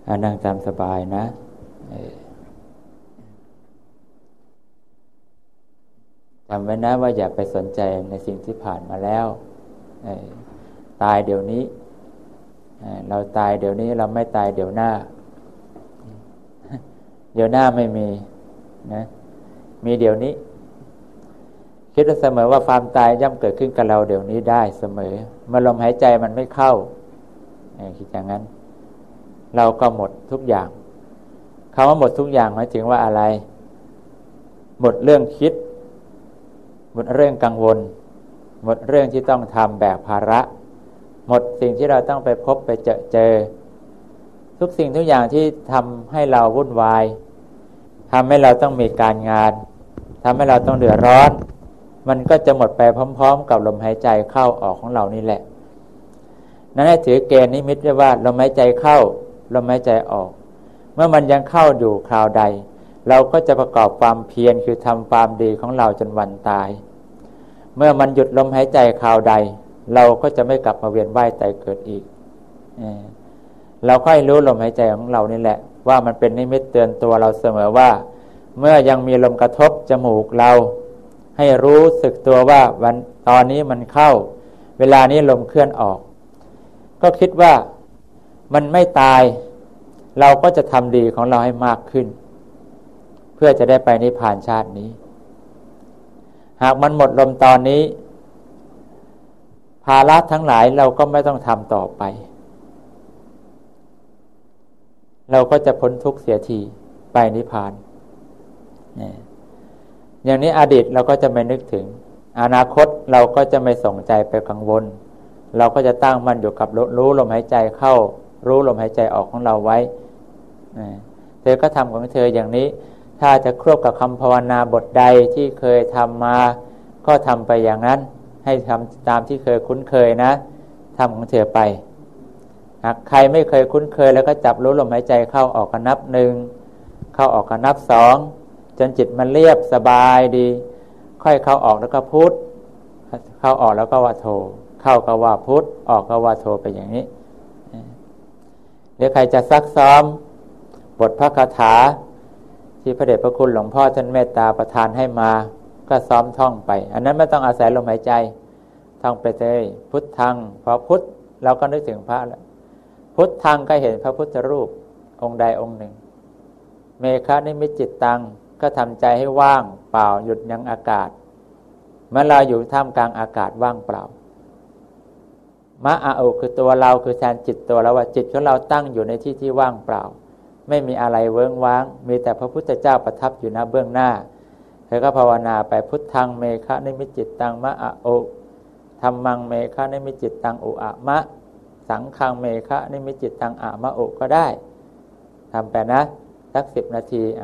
นั่งตามสบายนะจำไว้นะว่าอย่าไปสนใจในสิ่งที่ผ่านมาแล้วตายเดี๋ยวนี้เราตายเดี๋ยวนี้เราไม่ตายเดี๋ยวหน้าเดี๋ยวหน้าไม่มีนะมีเดี๋ยวนี้คิดเสมอว่าความตายย่อมเกิดขึ้นกับเราเดี๋ยวนี้ได้เสมอเมื่อลมหายใจมันไม่เข้าคิดอย่างนั้นเราก็หมดทุกอย่างคำว่าหมดทุกอย่างหมายถึงว่าอะไรหมดเรื่องคิดหมดเรื่องกังวลหมดเรื่องที่ต้องทำแบกภาระหมดสิ่งที่เราต้องไปพบไปเจอทุกสิ่งทุกอย่างที่ทำให้เราวุ่นวายทำให้เราต้องมีการงานทำให้เราต้องเดือดร้อนมันก็จะหมดไปพร้อมๆกับลมหายใจเข้าออกของเรานี่แหละนั้นให้ถือเกณฑ์นิมิตไว้ว่าลมหายใจเข้าลมหายใจออกเมื่อมันยังเข้าอยู่คราวใดเราก็จะประกอบความเพียรคือทำความดีของเราจนวันตายเมื่อมันหยุดลมหายใจคราวใดเราก็จะไม่กลับมาเวียนว่ายตายเกิดอีกเราค่อยรู้ลมหายใจของเรานี่แหละว่ามันเป็นนิมิตเตือนตัวเราเสมอว่าเมื่อยังมีลมกระทบจมูกเราให้รู้สึกตัวว่าวันตอนนี้มันเข้าเวลานี้ลมเคลื่อนออกก็คิดว่ามันไม่ตายเราก็จะทำดีของเราให้มากขึ้นเพื่อจะได้ไปนิพพานชาตินี้หากมันหมดลมตอนนี้ภาระทั้งหลายเราก็ไม่ต้องทำต่อไปเราก็จะพ้นทุกข์เสียทีไปนิพพานอย่างนี้อดีตเราก็จะไม่นึกถึงอนาคตเราก็จะไม่ส่งใจไปกังวลเราก็จะตั้งมั่นอยู่กับรู้ลมหายใจเข้ารู้ลมหายใจออกของเราไว้เธอก็ทำของเธออย่างนี้ถ้าจะครบกับคำภาวนาบทใดที่เคยทำมาก็ทำไปอย่างนั้นให้ทำตามที่เคยคุ้นเคยนะทำของเธอไปหากใครไม่เคยคุ้นเคยแล้วก็จับรู้ลมหายใจเข้าออกกันนับหนึ่งเข้าออกกันนับสองจนจิตมันเรียบสบายดีค่อยเข้าออกแล้วก็พุทเข้าออกแล้วก็ว่าโทเข้าก็ว่าพุทออกก็ว่าโทไปอย่างนี้หรือใครจะซักซ้อมบทพระคาถาที่พระเดชพระคุณหลวงพ่อท่านเมตตาประทานให้มาก็ซ้อมท่องไปอันนั้นไม่ต้องอาศัยลมหายใจท่องไปเลยพุทธังพอพุทเราก็นึกถึงพระแล้วพุทธังก็เห็นพระพุทธรูปองค์ใดองค์หนึ่งเมฆะนิมิตจิตตังก็ทำใจให้ว่างเปล่าหยุดยั้งอากาศเมื่อเราอยู่ท่ามกลางอากาศว่างเปล่ามะอาอุคือตัวเราคือแทนจิตตัวเราว่าจิตของเราตั้งอยู่ในที่ที่ว่างเปล่าไม่มีอะไรเวิ้งว้างมีแต่พระพุทธเจ้าประทับอยู่ณเบื้องหน้าเธอก็ภาวนาไปพุทธังเมฆะนิมิตจิตตังมะอาอุธัมมังเมฆะนิมิตจิตตังอุอะมะสังฆังเมฆะนิมิตจิตตังอะมะอุก็ได้ทำไปนะสัก10 นาที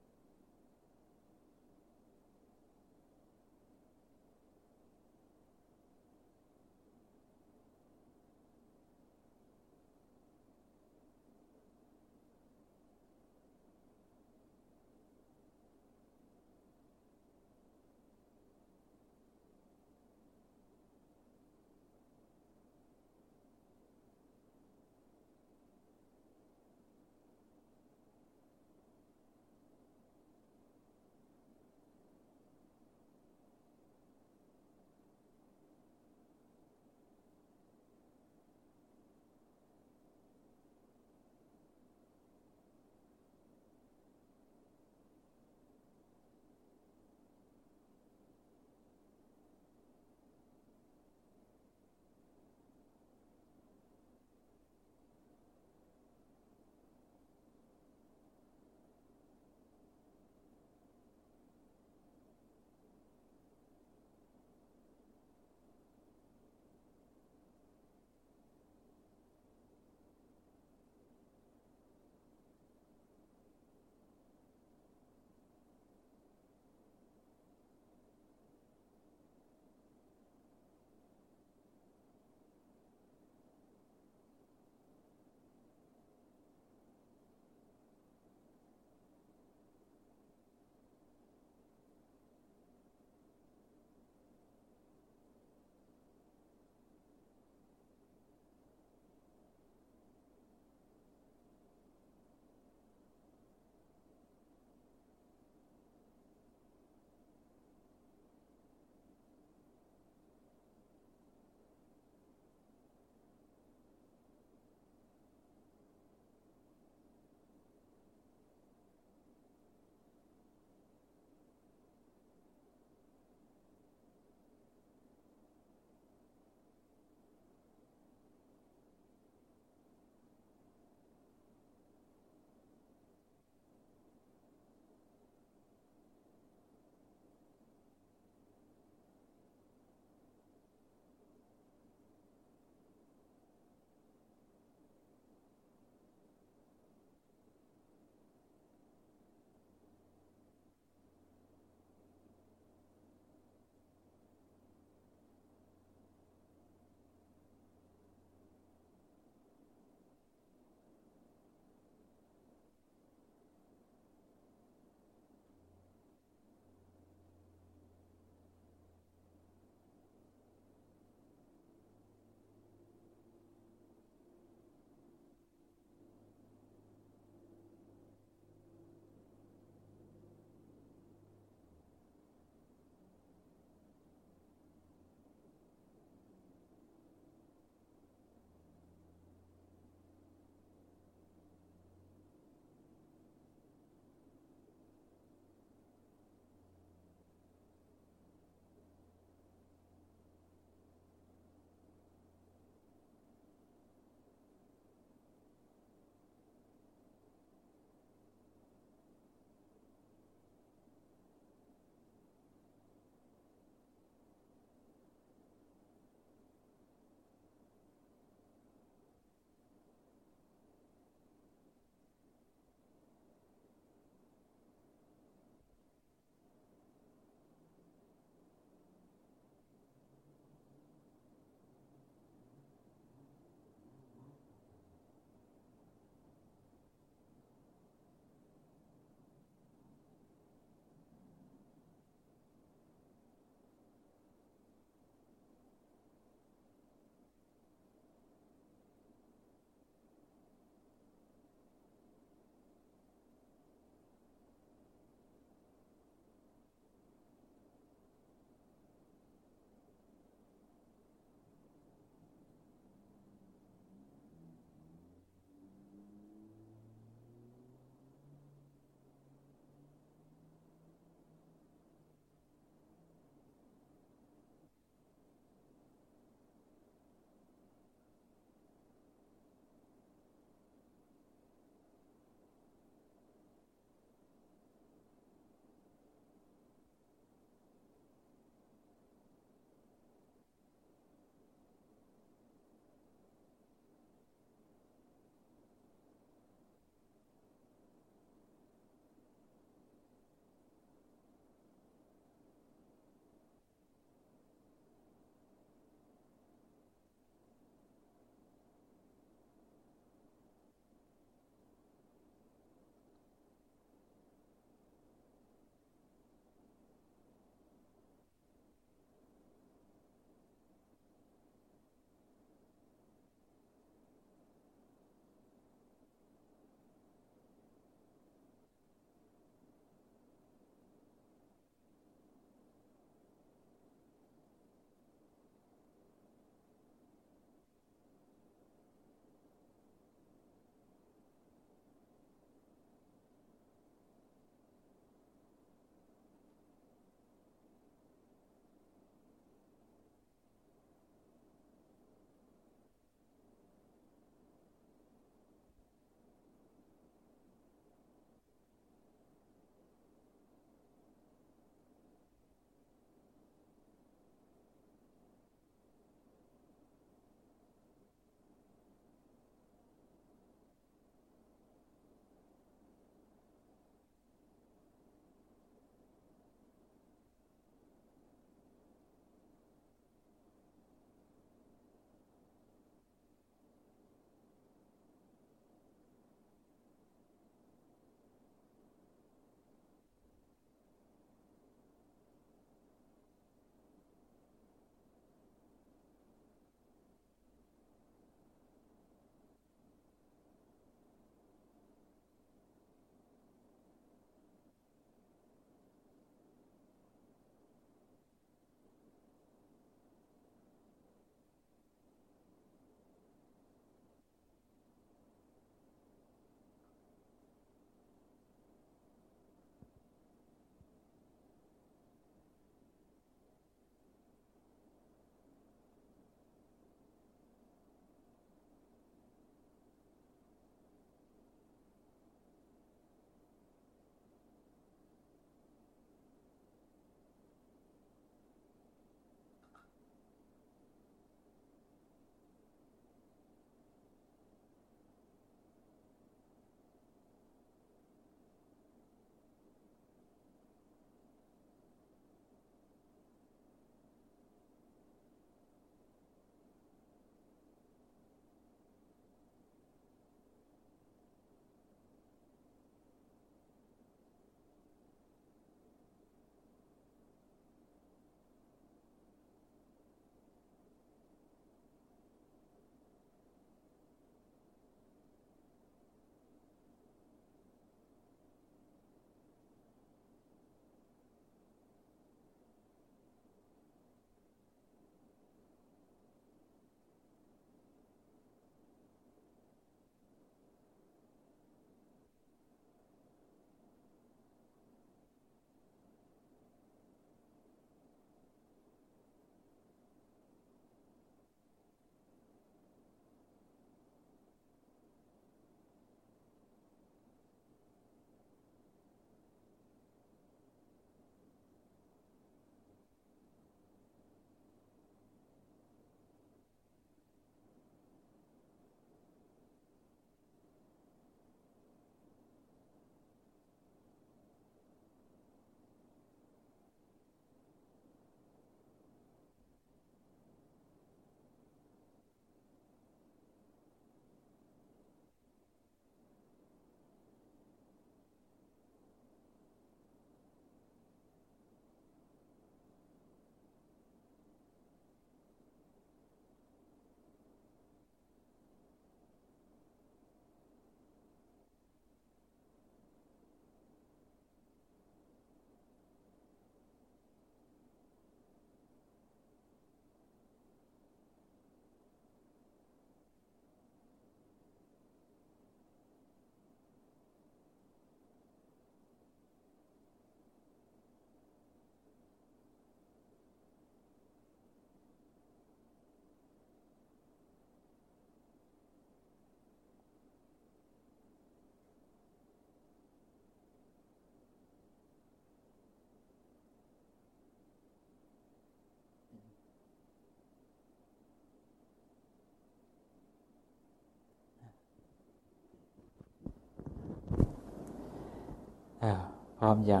พร้อมยัง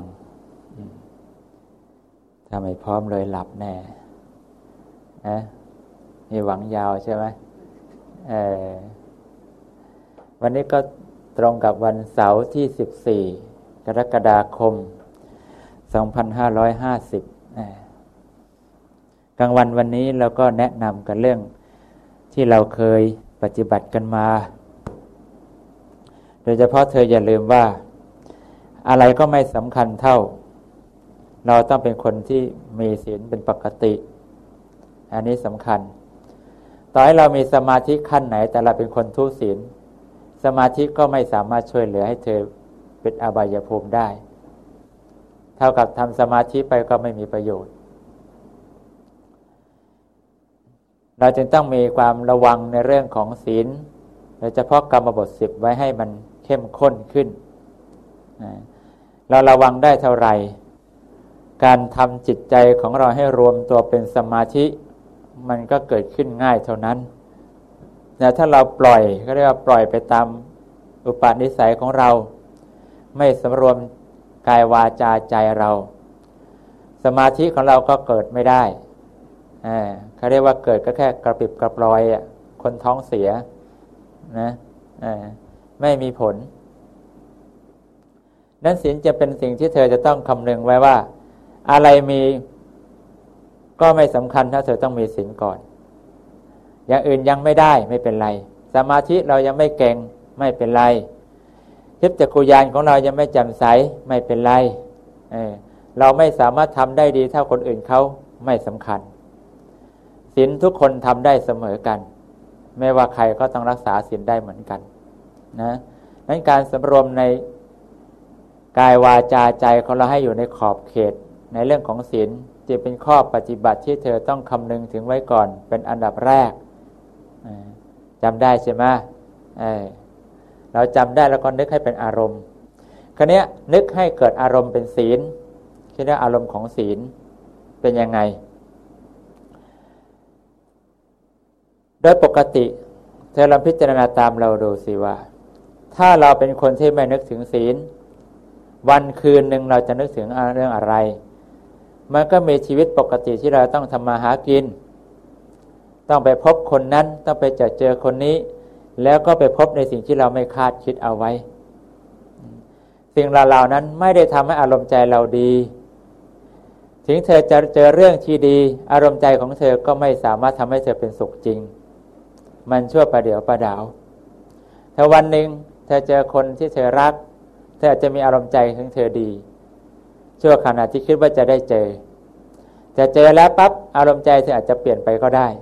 ถ้าไม่พร้อมเลยหลับแน่มีหวังยาวใช่ไหมวันนี้ก็ตรงกับวันเสาร์ที่14กรกฎาคม2550กลางวันวันนี้เราก็แนะนำกันเรื่องที่เราเคยปฏิบัติกันมาโดยเฉพาะเธออย่าลืมว่าอะไรก็ไม่สำคัญเท่าเราต้องเป็นคนที่มีศีลเป็นปกติอันนี้สำคัญต่อให้เรามีสมาธิขั้นไหนแต่เราเป็นคนทุศีลสมาธิก็ไม่สามารถช่วยเหลือให้เธอเป็นอบายภูมิได้เท่ากับทำสมาธิไปก็ไม่มีประโยชน์เราจึงต้องมีความระวังในเรื่องของศีลโดยเฉพาะกรรมบท10ไว้ให้มันเข้มข้นขึ้นเราระวังได้เท่าไหร่การทำจิตใจของเราให้รวมตัวเป็นสมาธิมันก็เกิดขึ้นง่ายเท่านั้นแต่ถ้าเราปล่อยก็เรียกว่าปล่อยไปตามอุปนิสัยของเราไม่สำรวมกายวาจาใจเราสมาธิของเราก็เกิดไม่ได้เขาเรียกว่าเกิดก็แค่กระปิบกระปลอยคนท้องเสียนะไม่มีผลนั้นศีลจะเป็นสิ่งที่เธอจะต้องคำนึงไว้ว่าอะไรมีก็ไม่สำคัญถ้าเธอต้องมีศีลก่อนอย่างอื่นยังไม่ได้ไม่เป็นไรสมาธิเรายังไม่เก่งไม่เป็นไรทิพย์จักขุญาณของเรายังไม่แจ่มใสไม่เป็นไรเราไม่สามารถทำได้ดีเท่าคนอื่นเขาไม่สำคัญศีลทุกคนทำได้เสมอกันไม่ว่าใครก็ต้องรักษาศีลได้เหมือนกันนะนั้นการสำรวมในกายวาจาใจของเราให้อยู่ในขอบเขตในเรื่องของศีลจะเป็นข้อปฏิบัติที่เธอต้องคำนึงถึงไว้ก่อนเป็นอันดับแรกจำได้ใช่ไหมเราจำได้แล้วก็นึกให้เป็นอารมณ์คราวนี้นึกให้เกิดอารมณ์เป็นศีลคิดว่าอารมณ์ของศีลเป็นยังไงโดยปกติเธอลองพิจารณาตามเราดูสิว่าถ้าเราเป็นคนที่ไม่นึกถึงศีลวันคืนหนึ่งเราจะนึกถึงเรื่องอะไรมันก็มีชีวิตปกติที่เราต้องทำมาหากินต้องไปพบคนนั้นต้องไปเจอคนนี้แล้วก็ไปพบในสิ่งที่เราไม่คาดคิดเอาไว้สิ่งเหล่านั้นไม่ได้ทำให้อารมณ์ใจเราดีถึงเธอจะเจอเรื่องที่ดีอารมณ์ใจของเธอก็ไม่สามารถทำให้เธอเป็นสุขจริงมันชั่วประเดี๋ยวประดาวถ้าวันหนึ่งเธอเจอคนที่เธอรักเธออาจจะมีอารมณ์ใจของเธอดีชั่วขณะที่คิดว่าจะได้เจอแต่เจอแล้วปั๊บอารมณ์ใจเธออาจจะเปลี่ยนไปก็ได้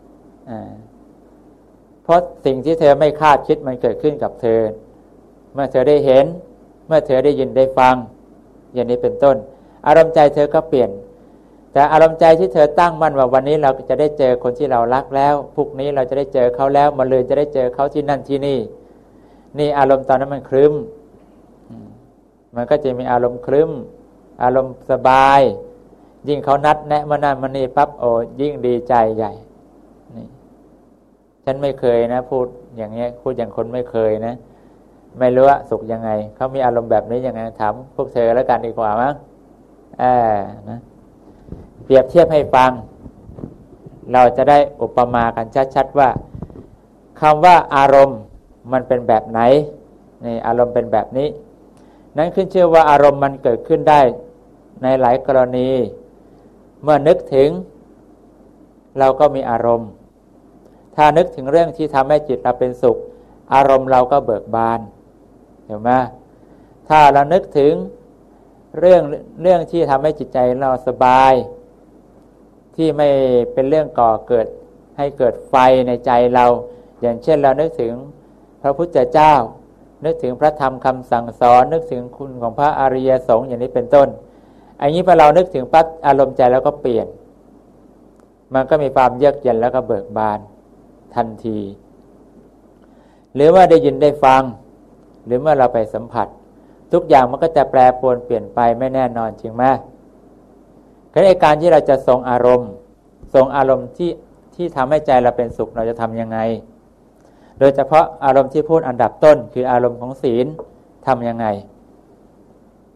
เพราะสิ่งที่เธอไม่คาดคิดมันเกิดขึ้นกับเธอเมื่อเธอได้เห็นเมื่อเธอได้ยินได้ฟังอย่างนี้เป็นต้นอารมณ์ใจเธอก็เปลี่ยนแต่อารมณ์ใจที่เธอตั้งมั่นว่าวันนี้เราจะได้เจอคนที่เรารักแล้วพรุ่งนี้เราจะได้เจอเขาแล้วมะรืนจะได้เจอเขาที่นั่นที่นี่นี่อารมณ์ตอนนั้นมันครึ้มมันก็จะมีอารมณ์ครึ้มอารมณ์สบายยิ่งเขานัดแนะมานั่นมานี่ปั๊บโอ้ยิ่งดีใจใหญ่นี่ฉันไม่เคยนะพูดอย่างเงี้ยพูดอย่างคนไม่เคยนะไม่รู้ว่าสุขยังไงเขามีอารมณ์แบบนี้ยังไงถามพวกเธอแล้วกันดีกว่ามั้งนะเปรียบเทียบให้ฟังเราจะได้อุปมากันชัดๆว่าคำว่าอารมณ์มันเป็นแบบไหนนี่อารมณ์เป็นแบบนี้นั้นขึ้นชื่อว่าอารมณ์มันเกิดขึ้นได้ในหลายกรณีเมื่อนึกถึงเราก็มีอารมณ์ถ้านึกถึงเรื่องที่ทำให้จิตเราเป็นสุขอารมณ์เราก็เบิกบานเห็นไหมถ้าเรานึกถึงเรื่องที่ทำให้จิตใจเราสบายที่ไม่เป็นเรื่องก่อเกิดให้เกิดไฟในใจเราอย่างเช่นเรานึกถึงพระพุทธเจ้านึกถึงพระธรรมคำสั่งสอนนึกถึงคุณของพระอริยสงฆ์อย่างนี้เป็นต้นอันนี้พอเรานึกถึงปั๊บอารมณ์ใจแล้วก็เปลี่ยนมันก็มีความเยือกเย็นแล้วก็เบิกบานทันทีหรือว่าได้ยินได้ฟังหรือเมื่อเราไปสัมผัสทุกอย่างมันก็จะแปรปรวนเปลี่ยนไปไม่แน่นอนจริงไหมคือในการที่เราจะทรงอารมณ์ที่ทำให้ใจเราเป็นสุขเราจะทำยังไงโดยเฉพาะอารมณ์ที่พูดอันดับต้นคืออารมณ์ของศีลทำยังไง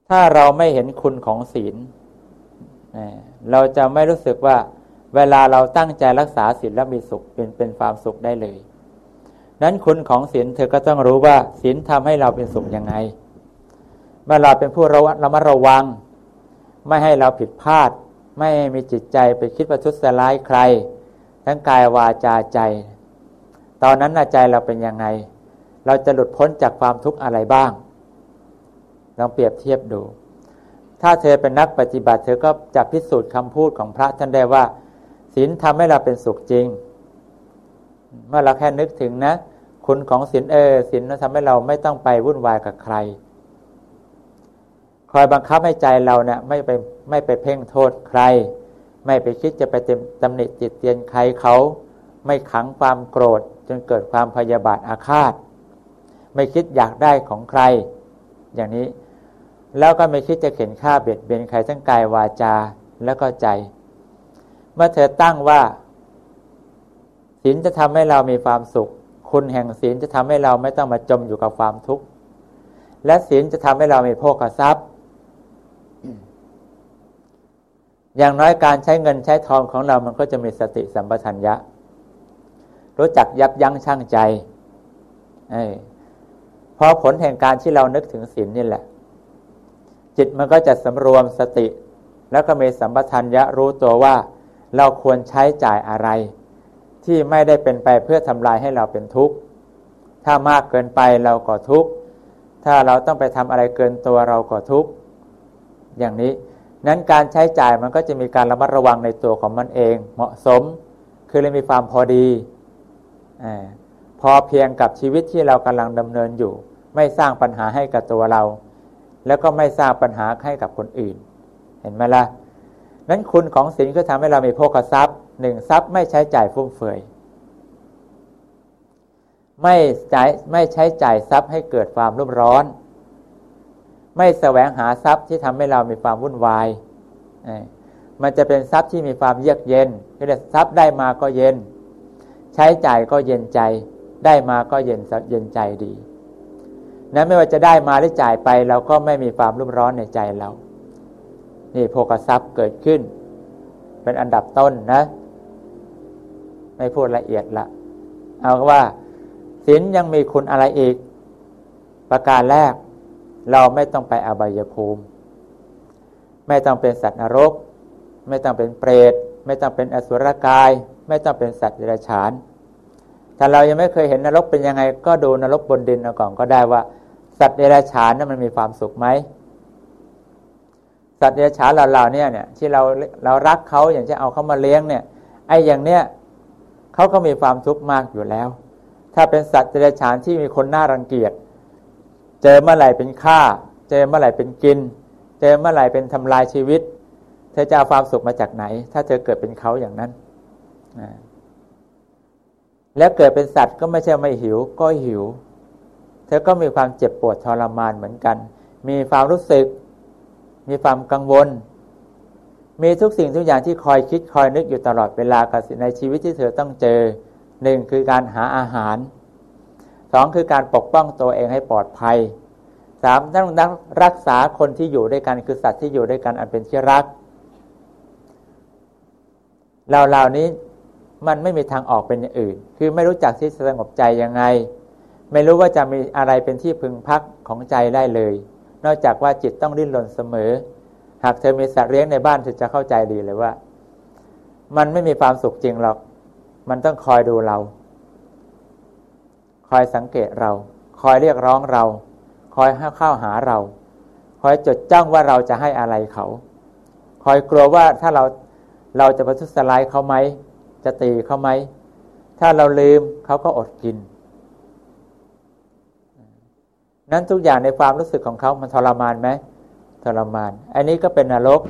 ถ้าเราไม่เห็นคุณของศีลเราจะไม่รู้สึกว่าเวลาเราตั้งใจรักษาศีลแล้วมีสุขเป็นความสุขได้เลยนั้นคุณของศีลเธอก็ต้องรู้ว่าศีลทำให้เราเป็นสุขยังไงเมื่อเราเป็นผู้ระมัดระวังไม่ให้เราผิดพลาดไม่ให้มีจิตใจไปคิดประทุษร้ายใครทั้งกายวาจาใจตอนนั้นใจเราเป็นยังไงเราจะหลุดพ้นจากความทุกข์อะไรบ้างลองเปรียบเทียบดูถ้าเธอเป็นนักปฏิบัติเธอก็จะพิสูจน์คำพูดของพระท่านได้ว่าศีลทำให้เราเป็นสุขจริงเมื่อเราแค่นึกถึงนะคุณของศีลศีลทำให้เราไม่ต้องไปวุ่นวายกับใครคอยบังคับให้ใจเราเนี่ยไม่ไปเพ่งโทษใครไม่ไปคิดจะไปตำหนิติเตียนใครเขาไม่ขังความโกรธจนเกิดความพยาบาทอาฆาตไม่คิดอยากได้ของใครอย่างนี้แล้วก็ไม่คิดจะเข็นฆ่าเบียดเบียนใครทั้งกายวาจาแล้วก็ใจเมื่อเธอตั้งว่าศีลจะทำให้เรามีความสุขคุณแห่งศีลจะทำให้เราไม่ต้องมาจมอยู่กับความทุกข์และศีลจะทำให้เรามีโภคทรัพย์อย่างน้อยการใช้เงินใช้ทองของเรามันก็จะมีสติสัมปชัญญะรู้จักยับยั้งชั่งใจพอผลแห่งการที่เรานึกถึงศีลนี่แหละจิตมันก็จะสำรวมสติแล้วก็มีสัมปชัญญะรู้ตัวว่าเราควรใช้จ่ายอะไรที่ไม่ได้เป็นไปเพื่อทำลายให้เราเป็นทุกข์ถ้ามากเกินไปเราก็ทุกข์ถ้าเราต้องไปทำอะไรเกินตัวเราก็ทุกข์อย่างนี้นั้นการใช้จ่ายมันก็จะมีการระมัดระวังในตัวของมันเองเหมาะสมคือเลยมีความพอดีพอเพียงกับชีวิตที่เรากำลังดำเนินอยู่ไม่สร้างปัญหาให้กับตัวเราแล้วก็ไม่สร้างปัญหาให้กับคนอื่นเห็นไหมล่ะนั้นคุณของศีลก็ทำให้เรามีโภคทรัพย์หนึ่งทรัพย์ไม่ใช้จ่ายฟุ่มเฟือยไม่ใช้จ่ายทรัพย์ให้เกิดความรุ่มร้อนไม่แสวงหาทรัพย์ที่ทำให้เรามีความวุ่นวายมันจะเป็นทรัพย์ที่มีความเยือกเย็นคือทรัพย์ได้มาก็เย็นใช้จ่ายก็เย็นใจได้มาก็เย็นใจดีนั้นไม่ว่าจะได้มาหรือจ่ายไปเราก็ไม่มีความรุ่มร้อนในใจเรานี่โภคทรัพย์เกิดขึ้นเป็นอันดับต้นนะไม่พูดละเอียดละเอาว่าศีลยังมีคุณอะไรอีกประการแรกเราไม่ต้องไปอบายภูมิไม่ต้องเป็นสัตว์นรกไม่ต้องเป็นเปรตไม่ต้องเป็นอสุรกายไม่ต้องเป็นสัตว์เดรัจฉานถ้าเรายังไม่เคยเห็นนรกเป็นยังไงก็ดูนรกบนดินเอาก่อนก็ได้ว่าสัตว์เดรัจฉานนั้นมันมีความสุขไหมสัตว์เดรัจฉานเราเนี่ยที่เรารักเขาอย่างจะเอาเขามาเลี้ยงเนี่ยไอ้อย่างเนี้ยเขาก็มีความทุกข์มากอยู่แล้วถ้าเป็นสัตว์เดรัจฉานที่มีคนน่ารังเกียจเจอเมื่อไหร่เป็นฆ่าเจอเมื่อไหร่เป็นกินเจอเมื่อไหร่เป็นทำลายชีวิตเธอจะเอาความสุขมาจากไหนถ้าเธอเกิดเป็นเขาอย่างนั้นแล้วเกิดเป็นสัตว์ก็ไม่ใช่ไม่หิวก็หิวเธอก็มีความเจ็บปวดทรมานเหมือนกันมีความรู้สึกมีความกังวลมีทุกสิ่งทุกอย่างที่คอยคิดคอยนึกอยู่ตลอดเวลากับในชีวิตที่เธอต้องเจอหนึ่งคือการหาอาหารสองคือการปกป้องตัวเองให้ปลอดภัยสามต้องรักษาคนที่อยู่ด้วยกันคือสัตว์ที่อยู่ด้วยกันอันเป็นที่รักเหล่านี้มันไม่มีทางออกเป็นอย่างอื่นคือไม่รู้จักที่สงบใจยังไงไม่รู้ว่าจะมีอะไรเป็นที่พึงพักของใจได้เลยนอกจากว่าจิตต้องดิ้นรนเสมอหากเธอมีสัตว์เลี้ยงในบ้านเธอจะเข้าใจดีเลยว่ามันไม่มีความสุขจริงหรอกมันต้องคอยดูเราคอยสังเกตเราคอยเรียกร้องเราคอยเข้าหาเราคอยจดจ้องว่าเราจะให้อะไรเขาคอยกลัวว่าถ้าเราจะประทุษร้ายเขาไหมจะตีเขาไหมถ้าเราลืมเขาก็อดกินนั้นทุกอย่างในความรู้สึกของเขามันทรมานไหมทรมานอันนี้ก็เป็นนรก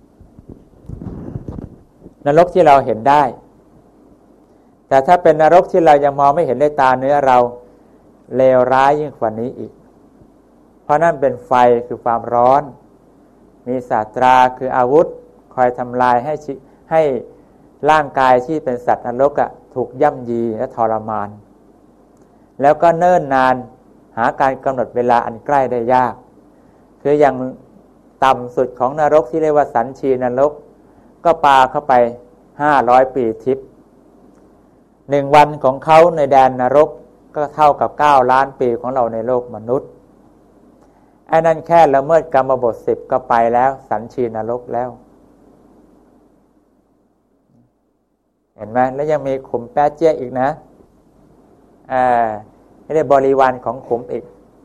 ที่เราเห็นได้แต่ถ้าเป็นนรกที่เรายังมองไม่เห็นด้วยตาเนื้อเราเลวร้ายยิ่งกว่านี้อีกเพราะนั่นเป็นไฟคือความร้อนมีศาสตราคืออาวุธคอยทำลายให้ร่างกายที่เป็นสัตว์นรกถูกย่ำยีและทรมานแล้วก็เนิ่นนานหาการกำหนดเวลาอันใกล้ได้ยากคืออย่างต่ำสุดของนรกที่เรียกว่าสันชีนรกก็ปาเข้าไป500 ปีทิพย์1 วันของเขาในแดนนรกก็เท่ากับ9 ล้านปีของเราในโลกมนุษย์ไอ้นั่นแค่ละเมิดกรรมบท10ก็ไปแล้วสันชีนรกแล้วเห็นไหมแล้วยังมีขุมแป๊ะเจี๊ยอีกนะไม่ได้บริวารของขุมอีก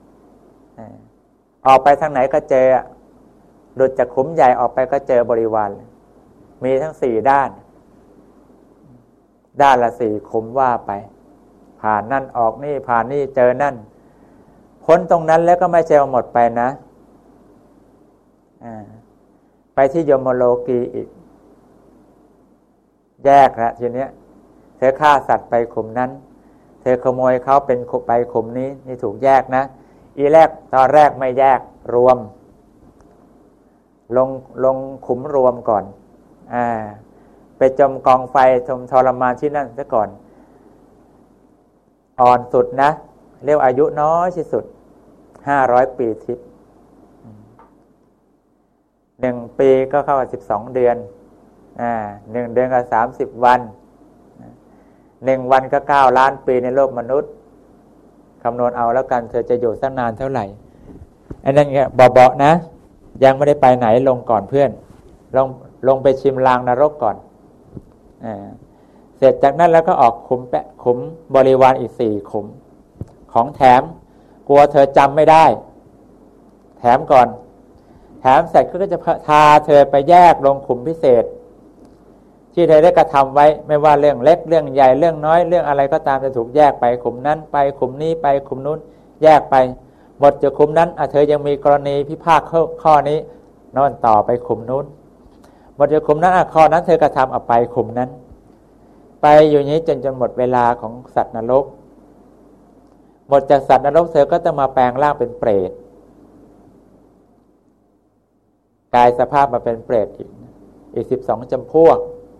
ออกไปทางไหนก็เจอหลุดจากขุมใหญ่ออกไปก็เจอบริวารมีทั้ง4 ด้านละ4 ขุมว่าไปผ่านนั่นออกนี่ผ่านนี่เจอนั่นพ้นตรงนั้นแล้วก็ไม่ใช่หมดไปนะไปที่ยมโลกีอีกแยกละทีเนี้ยเธอฆ่าสัตว์ไปขุมนั้นเธอขโมยเขาเป็นไปขุมนี้นี่ถูกแยกนะอีแรกตอนแรกไม่แยกรวมลงขุมรวมก่อนไปจมกองไฟทรมานที่นั่นซะก่อนอ่อนสุดนะเรียกอายุน้อยที่สุด500 ปีทิพย์1 ปีก็เข้ากับ12 เดือน1 เดือนก็30 วัน1 วันก็9 ล้านปีในโลกมนุษย์คำนวณเอาแล้วกันเธอจะอยู่สักนานเท่าไหร่อันนั้นแค่เบาๆนะยังไม่ได้ไปไหนลงก่อนเพื่อนลงไปชิมลางนรกก่อนเสร็จจากนั้นแล้วก็ออกขุมบริวารอีก4 ขุมของแถมกลัวเธอจำไม่ได้แถมก่อนแถมเสร็จก็จะพาเธอไปแยกลงขุมพิเศษที่เธอได้กระทำไว้ไม่ว่าเรื่องเล็กเรื่องใหญ่เรื่องน้อยเรื่องอะไรก็ตามจะถูกแยกไปขุมนั้นไปขุมนี้ไปขุมนู้นแยกไปหมดจากขุมนั้นเธอยังมีกรณีพิพาทข้อนี้นอนต่อไปขุมนู้นหมดจากขุมนั้นข้อนั้นเธอกระทำไปขุมนั้นไปอยู่อย่างนี้จนหมดเวลาของสัตว์นรกหมดจากสัตว์นรกเธอก็จะมาแปลงร่างเป็นเปรตกายสภาพมาเป็นเปรตอีก12 จำพวก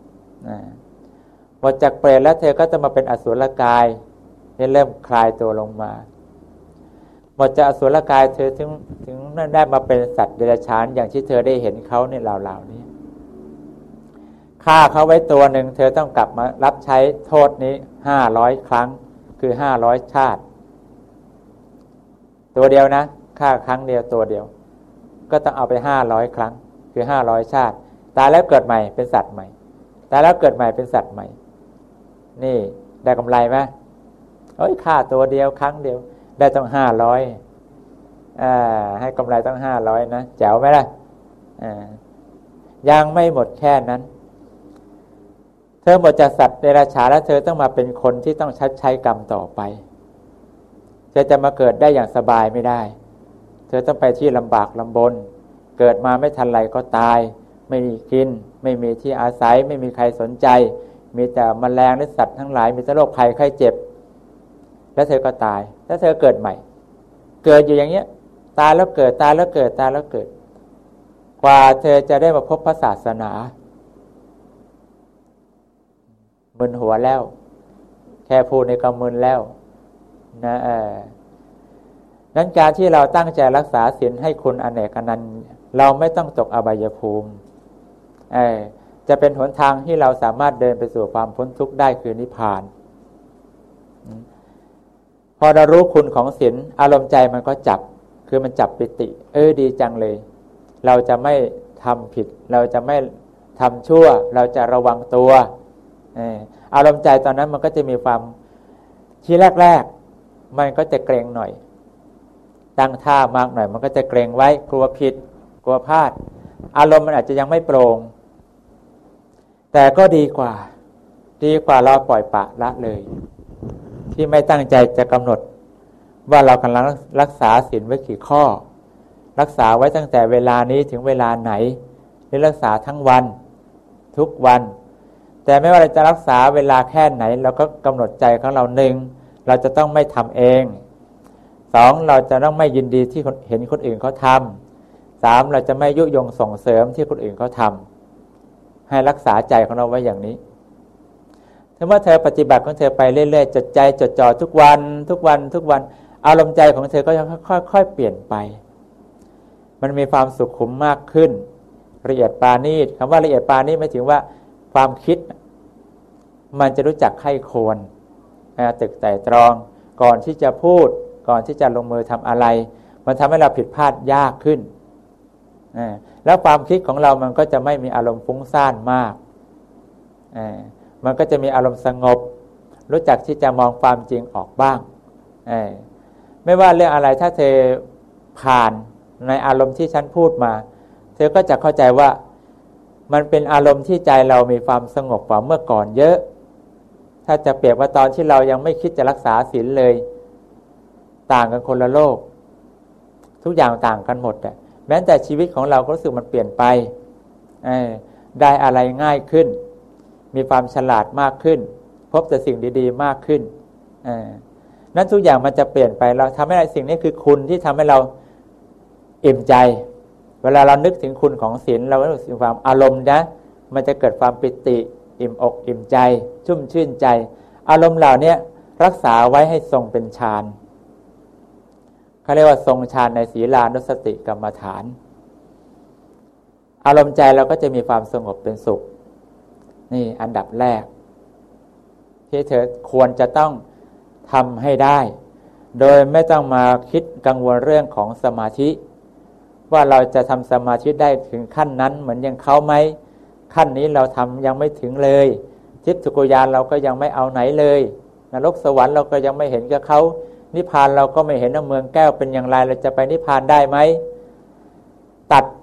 หมดจากเปรตแล้วเธอก็จะมาเป็นอสุรกายที่เริ่มคลายตัวลงมาหมดจากอสุรกายเธอถึงได้มาเป็นสัตว์เดรัจฉานอย่างที่เธอได้เห็นเขาเนี่ยเหล่านี้ฆ่าเขาไว้ตัวหนึ่งเธอต้องกลับมารับใช้โทษนี้500 ครั้งคือ500 ชาติตัวเดียวนะฆ่าครั้งเดียวตัวเดียวก็ต้องเอาไป500 ครั้งคือ500 ชาติตายแล้วเกิดใหม่เป็นสัตว์ใหม่ตายแล้วเกิดใหม่เป็นสัตว์ใหม่นี่ได้กำไรไหมฆ่าตัวเดียวครั้งเดียวได้ต้อง500ให้กำไรต้อง500นะแจ๋วไหมล่ะยังไม่หมดแค่นั้นเธอหมดจากสัตว์เดรัจฉานแล้วเธอต้องมาเป็นคนที่ต้องชดใช้กรรมต่อไปเธอจะมาเกิดได้อย่างสบายไม่ได้เธอต้องไปที่ลำบากลำบนเกิดมาไม่ทันไรก็ตายไม่มีกินไม่มีที่อาศัยไม่มีใครสนใจมีแต่แมลงและสัตว์ทั้งหลายมีแต่โรคภัยไข้เจ็บแล้วเธอก็ตายแล้วเธอเกิดใหม่เกิดอยู่อย่างเงี้ยตายแล้วเกิดตายแล้วเกิดตายแล้วเกิดกว่าเธอจะได้มาพบพระศาสนามึนหัวแล้วแค่พูดในก็มึนแล้วนะนั้นการที่เราตั้งใจรักษาศีลให้คุณอเนกอนันต์เราไม่ต้องตกอบายภูมิจะเป็นหนทางที่เราสามารถเดินไปสู่ความพ้นทุกข์ได้คือนิพพานพอเรารู้คุณของศีลอารมณ์ใจมันก็จับคือมันจับปิติดีจังเลยเราจะไม่ทำผิดเราจะไม่ทำชั่วเราจะระวังตัวอารมณ์ใจตอนนั้นมันก็จะมีความที่แรกๆมันก็จะเกรงหน่อยตั้งท่ามากหน่อยมันก็จะเกรงไว้กลัวผิดกลัวพลาดอารมณ์มันอาจจะยังไม่โปร่งแต่ก็ดีกว่าเราปล่อยปละละเลยที่ไม่ตั้งใจจะกำหนดว่าเรากำลังรักษาศีลไว้กี่ข้อรักษาไว้ตั้งแต่เวลานี้ถึงเวลาไหนหรือรักษาทั้งวันทุกวันแต่ไม่ว่าเราจะรักษาเวลาแค่ไหนเราก็กำหนดใจของเรา1เราจะต้องไม่ทำเอง2เราจะต้องไม่ยินดีที่เห็นคนอื่นเขาทำ3เราจะไม่ยุยงส่งเสริมที่คนอื่นเขาทำให้รักษาใจของเราไว้อย่างนี้ถ้าว่าเธอปฏิบัติของเธอไปเรื่อยๆจดใจจดจ่อทุกวันอารมณ์ใจของเธอก็จะค่อยๆเปลี่ยนไปมันมีความสุขุมมากขึ้นละเอียดปราณีตคำว่าละเอียดปราณีตหมายถึงว่าความคิดมันจะรู้จักไข้ควรตึกไต่ตรองก่อนที่จะพูดก่อนที่จะลงมือทำอะไรมันทำให้เราผิดพลาดยากขึ้นแล้วความคิดของเรามันก็จะไม่มีอารมณ์ฟุ้งซ่านมากมันก็จะมีอารมณ์สงบรู้จักที่จะมองความจริงออกบ้างไม่ว่าเรื่องอะไรถ้าเธอผ่านในอารมณ์ที่ฉันพูดมาเธอก็จะเข้าใจว่ามันเป็นอารมณ์ที่ใจเรามีความสงบกว่าเมื่อก่อนเยอะถ้าจะเปรียบว่าตอนที่เรายังไม่คิดจะรักษาศีลเลยต่างกันคนละโลกทุกอย่างต่างกันหมดแม้แต่ชีวิตของเราก็รู้สึกมันเปลี่ยนไปได้อะไรง่ายขึ้นมีความฉลาดมากขึ้นพบแต่สิ่งดีๆมากขึ้นนั้นทุกอย่างมันจะเปลี่ยนไปเราทำให้สิ่งนี้คือคุณที่ทำให้เราอิ่มใจเวลาเรานึกถึงคุณของศีลเราก็รู้สึกความอารมณ์นะมันจะเกิดความปิติอิ่มอกอิ่มใจชุ่มชื่นใจอารมณ์เหล่านี้รักษาไว้ให้ทรงเป็นฌานเขาเรียกว่าทรงฌานในศีลานุสติกรรมฐานอารมณ์ใจเราก็จะมีความสงบเป็นสุขนี่อันดับแรกที่เธอควรจะต้องทำให้ได้โดยไม่ต้องมาคิดกังวลเรื่องของสมาธิว่าเราจะทำสมาธิได้ถึงขั้นนั้นเหมือนอย่างเขาไหมขั้นนี้เราทำยังไม่ถึงเลยทิพย์สุกุญาณเราก็ยังไม่เอาไหนเลยนรกสวรรค์เราก็ยังไม่เห็นกับเขานิพพานเราก็ไม่เห็นเมืองแก้วเป็นอย่างไรเราจะไปนิพพานได้ไหมตัดไป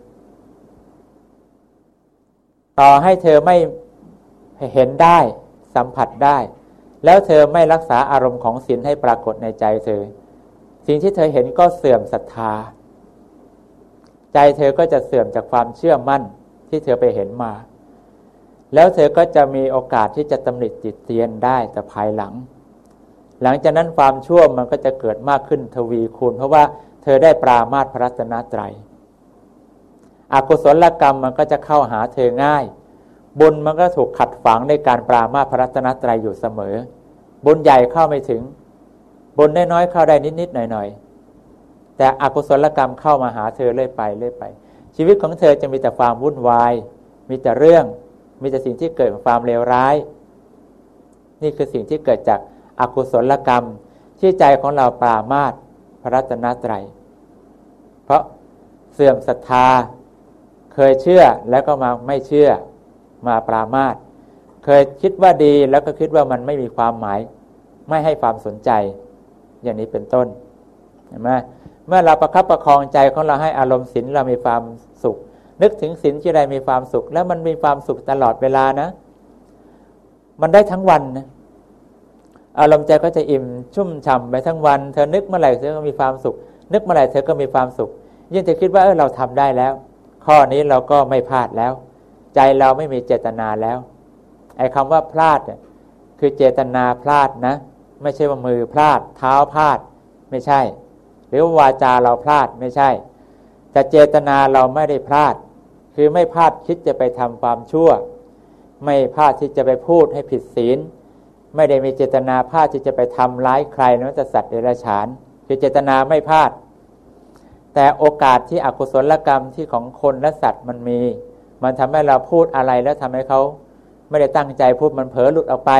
ต่อให้เธอไม่เห็นได้สัมผัสได้แล้วเธอไม่รักษาอารมณ์ของศีลให้ปรากฏในใจเธอสิ่งที่เธอเห็นก็เสื่อมศรัทธาใจเธอก็จะเสื่อมจากความเชื่อมั่นที่เธอไปเห็นมาแล้วเธอก็จะมีโอกาสที่จะตำหนิติเตียนได้แต่ภายหลังจากนั้นความชั่วมันก็จะเกิดมากขึ้นทวีคูณเพราะว่าเธอได้ปรามาสพระรัตนตรัยอกุศลกรรมมันก็จะเข้าหาเธอง่ายบุญมันก็ถูกขัดฝังในการปรามาสพระรัตนตรัยอยู่เสมอบุญใหญ่เข้าไม่ถึงบุญน้อยๆเข้าได้นิดๆหน่อยๆแต่อกุศลกรรมเข้ามาหาเธอเรื่อยไปชีวิตของเธอจะมีแต่ความวุ่นวายมีแต่เรื่องมีแต่สิ่งที่เกิดจากความเลวร้ายนี่คือสิ่งที่เกิดจากอกุศลกรรมที่ใจของเราปรามาสพระรัตนตรัยเพราะเสื่อมศรัทธาเคยเชื่อแล้วก็มาไม่เชื่อมาปรามาสเคยคิดว่าดีแล้วก็คิดว่ามันไม่มีความหมายไม่ให้ความสนใจอย่างนี้เป็นต้นเห็นไหมเมื่อเราประคับประคองใจของเราให้อารมณ์ศีลเรามีความสุขนึกถึงศีลที่ใดมีความสุขแล้วมันมีความสุขตลอดเวลานะมันได้ทั้งวันนะอารมณ์ใจก็จะอิ่มชุ่มฉ่ำไปทั้งวันเธอนึกเมื่อไหร่เธอก็มีความสุขนึกเมื่อไหร่เธอก็มีความสุขยิ่งเธอคิดว่าเราทำได้แล้วข้อนี้เราก็ไม่พลาดแล้วใจเราไม่มีเจตนาแล้วไอ้คำว่าพลาดเนี่ยคือเจตนาพลาดนะไม่ใช่ว่ามือพลาดเท้าพลาดไม่ใช่หรือวาจาเราพลาดไม่ใช่แต่เจตนาเราไม่ได้พลาดคือไม่พลาดคิดจะไปทำความชั่วไม่พลาดที่จะไปพูดให้ผิดศีลไม่ได้มีเจตนาพลาดที่จะไปทำร้ายใครนอกจากสัตว์เดรัจฉานคือเจตนาไม่พลาดแต่โอกาสที่อกุศลกรรมที่ของคนและสัตว์มันทำให้เราพูดอะไรแล้วทำให้เขาไม่ได้ตั้งใจพูดมันเผลอหลุดออกไป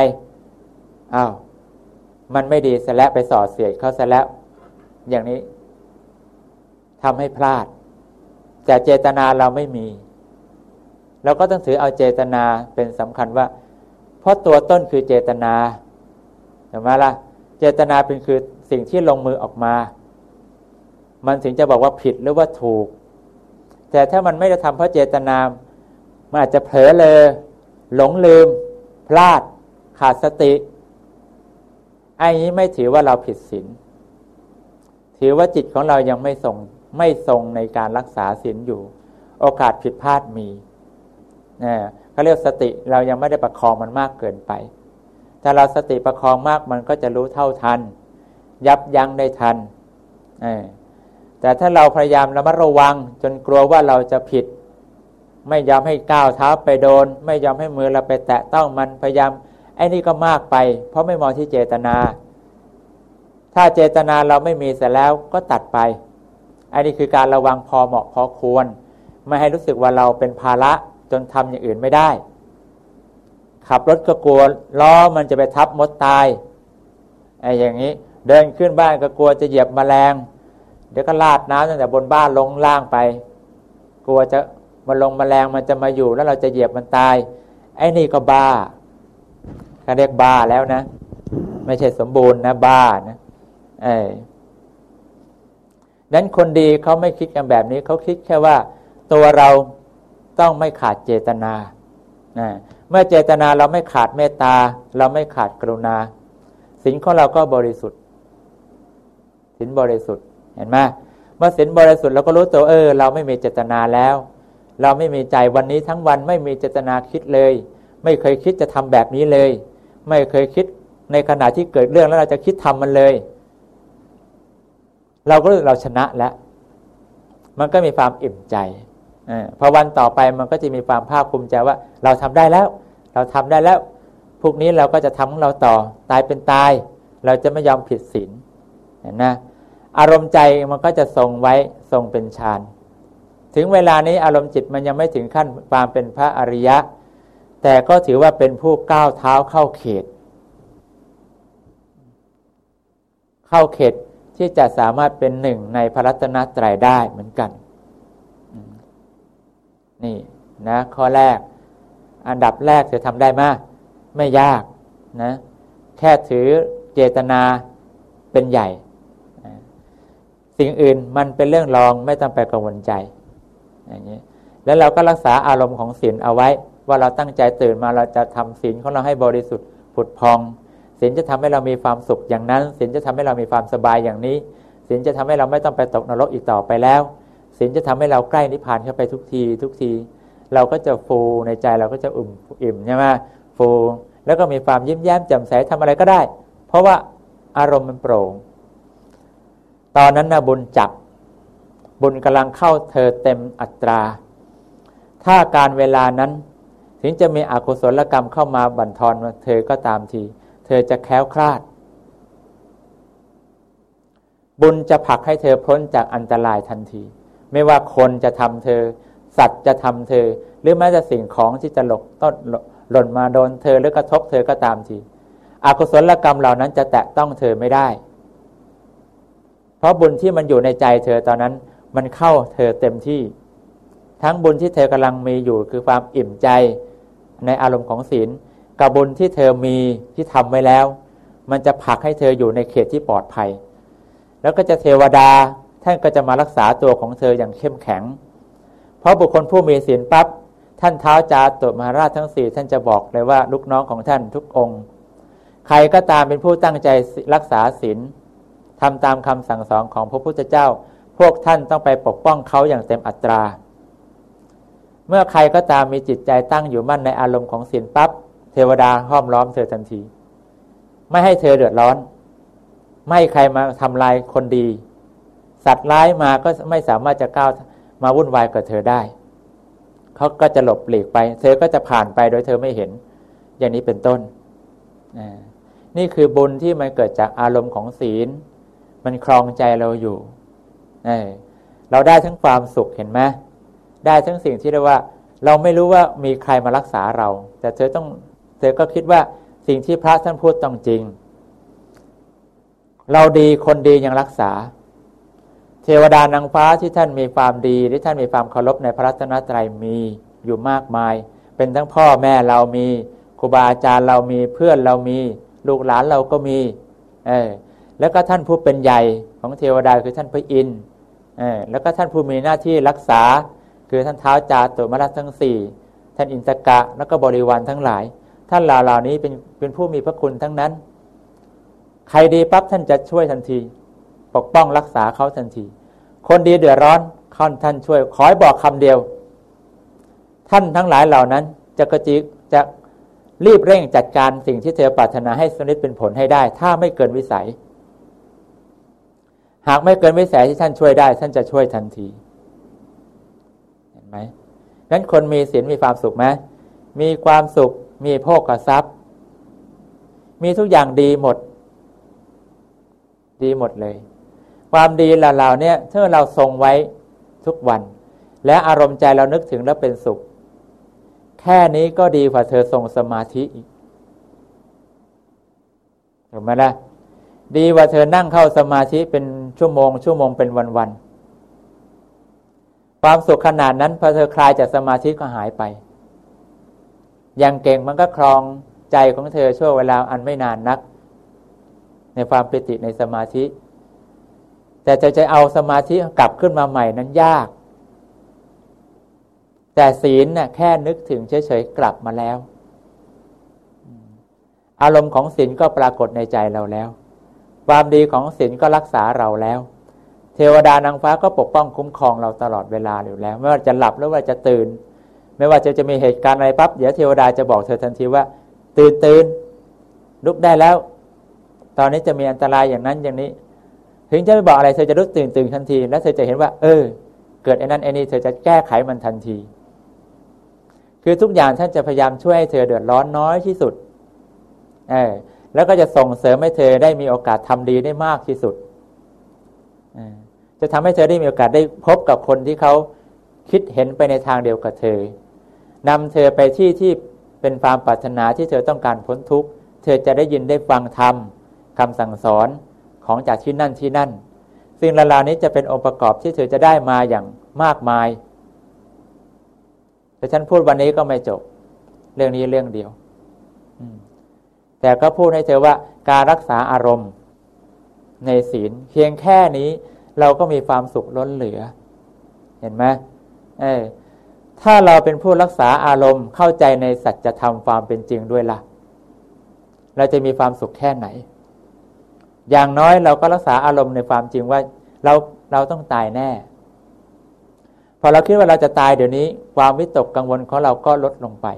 มันไม่ดีซะแล้วไปส่อเสียดเขาซะแล้วอย่างนี้ทำให้พลาดแต่เจตนาเราไม่มีเราก็ต้องถือเอาเจตนาเป็นสำคัญว่าเพราะตัวต้นคือเจตนาเห็นไหมล่ะเจตนาเป็นคือสิ่งที่ลงมือออกมามันถึงจะบอกว่าผิดหรือว่าถูกแต่ถ้ามันไม่ได้ทำเพราะเจตนามันอาจจะเผลอเลยหลงลืมพลาดขาดสติไอ้นี้ไม่ถือว่าเราผิดศีลถือว่าจิตของเรายังไม่ทรงในการรักษาศีลอยู่โอกาสผิดพลาดมีเขาเรียกสติเรายังไม่ได้ประคองมันมากเกินไปถ้าเราสติประคองมากมันก็จะรู้เท่าทันยับยั้งได้ทันแต่ถ้าเราพยายามระมัดระวังจนกลัวว่าเราจะผิดไม่ยอมให้ก้าวเท้าไปโดนไม่ยอมให้มือเราไปแตะต้องมันพยายามไอ้นี่ก็มากไปเพราะไม่มองที่เจตนาถ้าเจตนาเราไม่มีเสร็จแล้วก็ตัดไปอันนี้คือการระวังพอเหมาะพอควรไม่ให้รู้สึกว่าเราเป็นภาระจนทำอย่างอื่นไม่ได้ขับรถก็กลัวล้อมันจะไปทับมดตายไอ้อย่างนี้เดินขึ้นบ้านก็กลัวจะเหยียบแมลงเดี๋ยวก็ลาดน้ำตั้งแต่บนบ้านลงล่างไปกลัวจะมาลงแมลงมันจะมาอยู่แล้วเราจะเหยียบมันตายไอ้นี่ก็บ้าเขาเรียกบ้าแล้วนะไม่ใช่สมบูรณ์นะบ้านะนั้นคนดีเขาไม่คิดกันแบบนี้เขาคิดแค่ว่าตัวเราต้องไม่ขาดเจตนาเมื่อเจตนาเราไม่ขาดเมตตาเราไม่ขาดกรุณาศีลของเราก็บริสุทธิ์ศีลบริสุทธิ์เห็นไหมเมื่อศีลบริสุทธิ์เราก็รู้ตัวเราไม่มีเจตนาแล้วเราไม่มีใจวันนี้ทั้งวันไม่มีเจตนาคิดเลยไม่เคยคิดจะทำแบบนี้เลยไม่เคยคิดในขณะที่เกิดเรื่องแล้วเราจะคิดทำมันเลยเราก็รู้เราชนะแล้วมันก็มีความอิ่มใจพอวันต่อไปมันก็จะมีความภาคภูมิใจว่าเราทำได้แล้วเราทำได้แล้วพวกนี้เราก็จะทำของเราต่อตายเป็นตายเราจะไม่ยอมผิดศีลเห็นนะอารมณ์ใจมันก็จะทรงไว้ทรงเป็นฌานถึงเวลานี้อารมณ์จิตมันยังไม่ถึงขั้นความเป็นพระอริยะแต่ก็ถือว่าเป็นผู้ก้าวเท้าเข้าเขตที่จะสามารถเป็นหนึ่งในพระรัตนตรัยได้เหมือนกันนี่นะข้อแรกอันดับแรกจะทำได้มั้ยไม่ยากนะแค่ถือเจตนาเป็นใหญ่สิ่งอื่นมันเป็นเรื่องรองไม่ต้องไปกังวลใจอย่างนี้แล้วเราก็รักษาอารมณ์ของศีลเอาไว้ว่าเราตั้งใจตื่นมาเราจะทำศีลของเราให้บริสุทธิ์ผุดพองศีลจะทำให้เรามีความสุขอย่างนั้นศีลจะทำให้เรามีความสบายอย่างนี้ศีลจะทำให้เราไม่ต้องไปตกนรกอีกต่อไปแล้วศีลจะทำให้เราใกล้นิพพานเข้าไปทุกทีเราก็จะฟูในใจเราก็จะอิ่มใช่ไหมฟูแล้วก็มีความยิ้มแย้มแจ่มใสทำอะไรก็ได้เพราะว่าอารมณ์มันโปร่งตอนนั้นนะบุญกำลังเข้าเธอเต็มอัตราถ้าการเวลานั้นถึงจะมีอกุศลกรรมเข้ามาบั่นทอนเธอก็ตามทีเธอจะแคล้วคลาดบุญจะผลักให้เธอพ้นจากอันตรายทันทีไม่ว่าคนจะทำเธอสัตว์จะทำเธอหรือแม้แต่สิ่งของที่จะหล่นมาโดนเธอหรือกระทบเธอก็ตามทีอกุศลกรรมเหล่านั้นจะแตะต้องเธอไม่ได้เพราะบุญที่มันอยู่ในใจเธอตอนนั้นมันเข้าเธอเต็มที่ทั้งบุญที่เธอกำลังมีอยู่คือความอิ่มใจในอารมณ์ของศีลกับบุญที่เธอมีที่ทำไว้แล้วมันจะผลักให้เธออยู่ในเขตที่ปลอดภัยแล้วก็จะเทวดาท่านก็จะมารักษาตัวของเธออย่างเข้มแข็งเพราะบุคคลผู้มีศีลปั๊บท่านท้าวจาตุมหาราชทั้งสี่ท่านจะบอกเลยว่าลูกน้องของท่านทุกองค์ใครก็ตามเป็นผู้ตั้งใจรักษาศีลทำตามคำสั่งสอนของพระพุทธเจ้าพวกท่านต้องไปปกป้องเขาอย่างเต็มอัตราเมื่อใครก็ตามมีจิตใจตั้งอยู่มั่นในอารมณ์ของศีลปั๊บเทวดาห้อมล้อมเธอทันทีไม่ให้เธอเดือดร้อนไม่ให้ใครมาทำลายคนดีสัตว์ร้ายมาก็ไม่สามารถจะก้าวมาวุ่นวายกับเธอได้เขาก็จะหลบหลีกไปเธอก็จะผ่านไปโดยเธอไม่เห็นอย่างนี้เป็นต้นนี่คือบุญที่มันเกิดจากอารมณ์ของศีลมันครองใจเราอยู่เราได้ทั้งความสุขเห็นไหมได้ทั้งสิ่งที่เรียกว่าเราไม่รู้ว่ามีใครมารักษาเราแต่เธอก็คิดว่าสิ่งที่พระท่านพูดต้องจริงเราดีคนดียังรักษาเทวดานางฟ้าที่ท่านมีความดีที่ท่านมีความเคารพในพระรัตนตรัยมีอยู่มากมายเป็นทั้งพ่อแม่เรามีครูบาอาจารย์เรามีเพื่อนเรามีลูกหลานเราก็มีแล้วก็ท่านผู้เป็นใหญ่ของเทวดาคือท่านพระอินทร์แล้วก็ท่านผู้มีหน้าที่รักษาคือท่านท้าวจาตุมหาราชทั้งสี่ท่านอินทกะแล้วก็บริวารทั้งหลายท่านเหล่านี้เป็นผู้มีพระคุณทั้งนั้นใครดีปั๊บท่านจะช่วยทันทีปกป้องรักษาเขาทันทีคนดีเดือดร้อนท่านช่วยขอให้บอกคำเดียวท่านทั้งหลายเหล่านั้นจะรีบเร่งจัดการสิ่งที่เธอปรารถนาให้สำเร็จเป็นผลให้ได้ถ้าไม่เกินวิสัยหากไม่เกินวิสัยที่ท่านช่วยได้ท่านจะช่วยทันทีเห็นไหมงั้นคนมีศีลมีความสุขไหมมีความสุขมีโภคทรัพย์มีทุกอย่างดีหมดเลยความดีเหล่านี้ถ้าเราทรงไว้ทุกวันและอารมณ์ใจเรานึกถึงแล้วเป็นสุขแค่นี้ก็ดีกว่าเธอทรงสมาธิอีกถูกไหมล่ะดีกว่าเธอนั่งเข้าสมาธิเป็นชั่วโมงเป็นวันๆความสุขขนาดนั้นพอเธอคลายจากสมาธิก็หายไปอย่างเก่งมันก็ครองใจของเธอช่วงเวลาอันไม่นานนักในความปิติในสมาธิแต่จะเอาสมาธิกลับขึ้นมาใหม่นั้นยากแต่ศีลน่ะแค่นึกถึงเฉยๆกลับมาแล้วอารมณ์ของศีลก็ปรากฏในใจเราแล้วความดีของศีลก็รักษาเราแล้วเทวดานางฟ้าก็ปกป้องคุ้มครองเราตลอดเวลาอยู่แล้วไม่ว่าจะหลับหรือว่าจะตื่นไม่ว่าจะมีเหตุการณ์อะไรปั๊บเดี๋ยวเทวดาจะบอกเธอทันทีว่าตื่นลุกได้แล้วตอนนี้จะมีอันตรายอย่างนั้นอย่างนี้ถึงจะไม่บอกอะไรเธอจะลุกตื่นทันทีแล้วเธอจะเห็นว่าเกิดไอ้นั้นไอ้นี่เธอจะแก้ไขมันทันทีคือทุกอย่างท่านจะพยายามช่วยให้เธอเดือดร้อนน้อยที่สุดแล้วก็จะส่งเสริมให้เธอได้มีโอกาสทำดีได้มากที่สุดจะทำให้เธอได้มีโอกาสได้พบกับคนที่เขาคิดเห็นไปในทางเดียวกับเธอนำเธอไปที่เป็นความปรารถนาที่เธอต้องการพ้นทุกข์เธอจะได้ยินได้ฟังธรรมคำสั่งสอนของจากที่นั่นสิ่งเหล่านี้จะเป็นองค์ประกอบที่เธอจะได้มาอย่างมากมายแต่ฉันพูดวันนี้ก็ไม่จบเรื่องนี้เรื่องเดียวแต่ก็พูดให้เธอว่าการรักษาอารมณ์ในศีลเพียงแค่นี้เราก็มีความสุขล้นเหลือเห็นไหมถ้าเราเป็นผู้รักษาอารมณ์เข้าใจในสัจธรรมความเป็นจริงด้วยล่ะเราจะมีความสุขแค่ไหนอย่างน้อยเราก็รักษาอารมณ์ในความจริงว่าเราต้องตายแน่พอเราคิดว่าเราจะตายเดี๋ยวนี้ความวิตกกังวลของเราก็ลดลงไป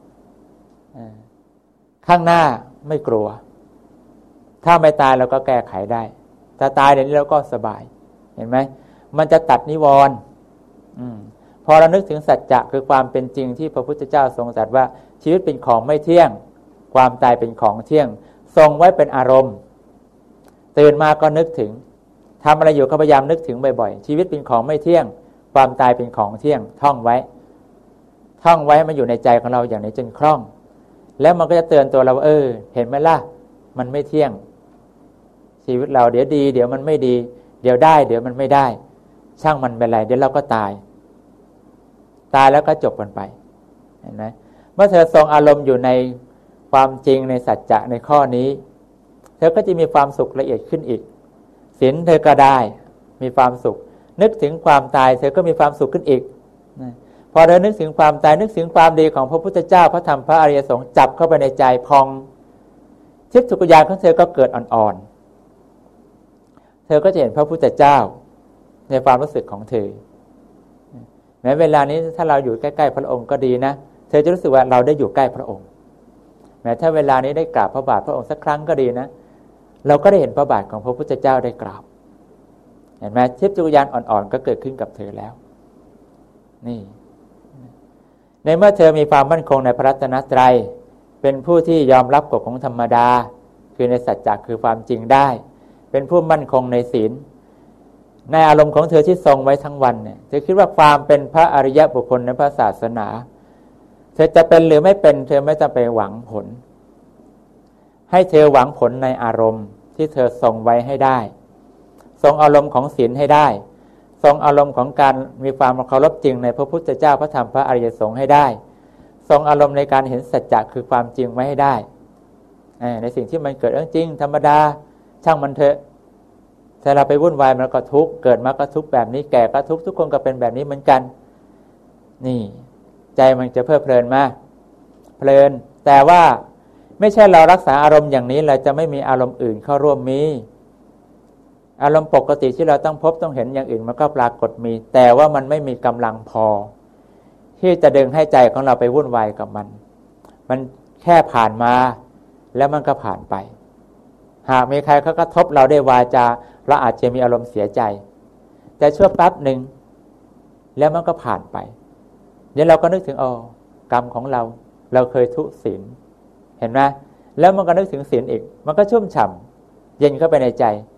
ข้างหน้าไม่กลัวถ้าไม่ตายเราก็แก้ไขได้ถ้าตายเดี๋ยวนี้เราก็สบายเห็นไหมมันจะตัดนิวรณ์พอเรานึกถึงสัจจะคือความเป็นจริงที่พระพุทธเจ้าทรงตรัสว่าชีวิตเป็นของไม่เที่ยงความตายเป็นของเที่ยงทรงไว้เป็นอารมณ์ตื่นมาก็นึกถึงทำอะไรอยู่ก็พยายามนึกถึงบ่อยๆชีวิตเป็นของไม่เที่ยงความตายเป็นของเที่ยงท่องไว้มันอยู่ในใจของเราอย่างนี้จนคล่องแล้วมันก็จะเตือนตัวเราเห็นไหมล่ะมันไม่เที่ยงชีวิตเราเดี๋ยวดีเดี๋ยวมันไม่ดีเดี๋ยวได้เดี๋ยวมันไม่ได้ช่างมันเป็นไรเดี๋ยวเราก็ตายแล้วก็จบกันไปเห็นไหมเมื่อเธอทรงอารมณ์อยู่ในความจริงในสัจจะในข้อนี้เธอก็จะมีความสุขละเอียดขึ้นอีกศีลเธอก็ได้มีความสุขนึกถึงความตายเธอก็มีความสุขขึ้นอีกพอเธอนึกถึงความตายนึกถึงความดีของพระพุทธเจ้าพระธรรมพระอริยสงฆ์จับเข้าไปในใจพองทิพย์สุขญาณของเธอก็เกิดอ่อนๆเธอก็จะเห็นพระพุทธเจ้าในความรู้สึกของเธอแม้เวลานี้ถ้าเราอยู่ใกล้ๆพระองค์ก็ดีนะเธอจะรู้สึกว่าเราได้อยู่ใกล้พระองค์แม้ถ้าเวลานี้ได้กราบพระบาทพระองค์สักครั้งก็ดีนะเราก็ได้เห็นพระบาทของพระพุทธเจ้าได้กราบเห็นไหมทิพย์สุขญาณอ่อนๆก็เกิดขึ้นกับเธอแล้วนี่ในเมื่อเธอมีความมั่นคงในพระรัตนตรัยเป็นผู้ที่ยอมรับกฎของธรรมดาคือในสัจจะคือความจริงได้เป็นผู้มั่นคงในศีลในอารมณ์ของเธอที่ทรงไว้ทั้งวันเนี่ยเธอคิดว่าความเป็นพระอริยบุคคลในพระศาสนาเธอจะเป็นหรือไม่เป็นเธอไม่ต้องไปหวังผลให้เธอหวังผลในอารมณ์ที่เธอทรงไว้ให้ได้ทรงอารมณ์ของศีลให้ได้ทรงอารมณ์ของการมีความเคารพจริงในพระพุทธเจ้าพระธรรมพระอริยสงฆ์ให้ได้ทรงอารมณ์ในการเห็นสัจจะคือความจริงไว้ให้ได้ในสิ่งที่มันเกิดจริงธรรมดาช่างมันเถอะถ้าเราไปวุ่นวายมันก็ทุกข์เกิดมาก็ทุกข์แบบนี้แก่ก็ทุกข์ทุกคนก็เป็นแบบนี้เหมือนกันนี่ใจมันจะเพลิดเพลินมากเพลินแต่ว่าไม่ใช่เรารักษาอารมณ์อย่างนี้เราจะไม่มีอารมณ์อื่นเข้าร่วมมีอารมณ์ปกติที่เราต้องพบต้องเห็นอย่างอื่นมันก็ปรากฏมีแต่ว่ามันไม่มีกำลังพอที่จะดึงให้ใจของเราไปวุ่นวายกับมันแค่ผ่านมาแล้วมันก็ผ่านไปหากมีใครเขากระทบเราได้วาจาเราอาจจะมีอารมณ์เสียใจแต่ชั่วแป๊บหนึ่งแล้วมันก็ผ่านไปเดี๋ยวเราก็นึกถึงกรรมของเราเคยทุศีลเห็นไหมแล้วมันก็นึกถึงศีลอีกมันก็ชุ่มฉ่ำเย็นเข้าไปในใจ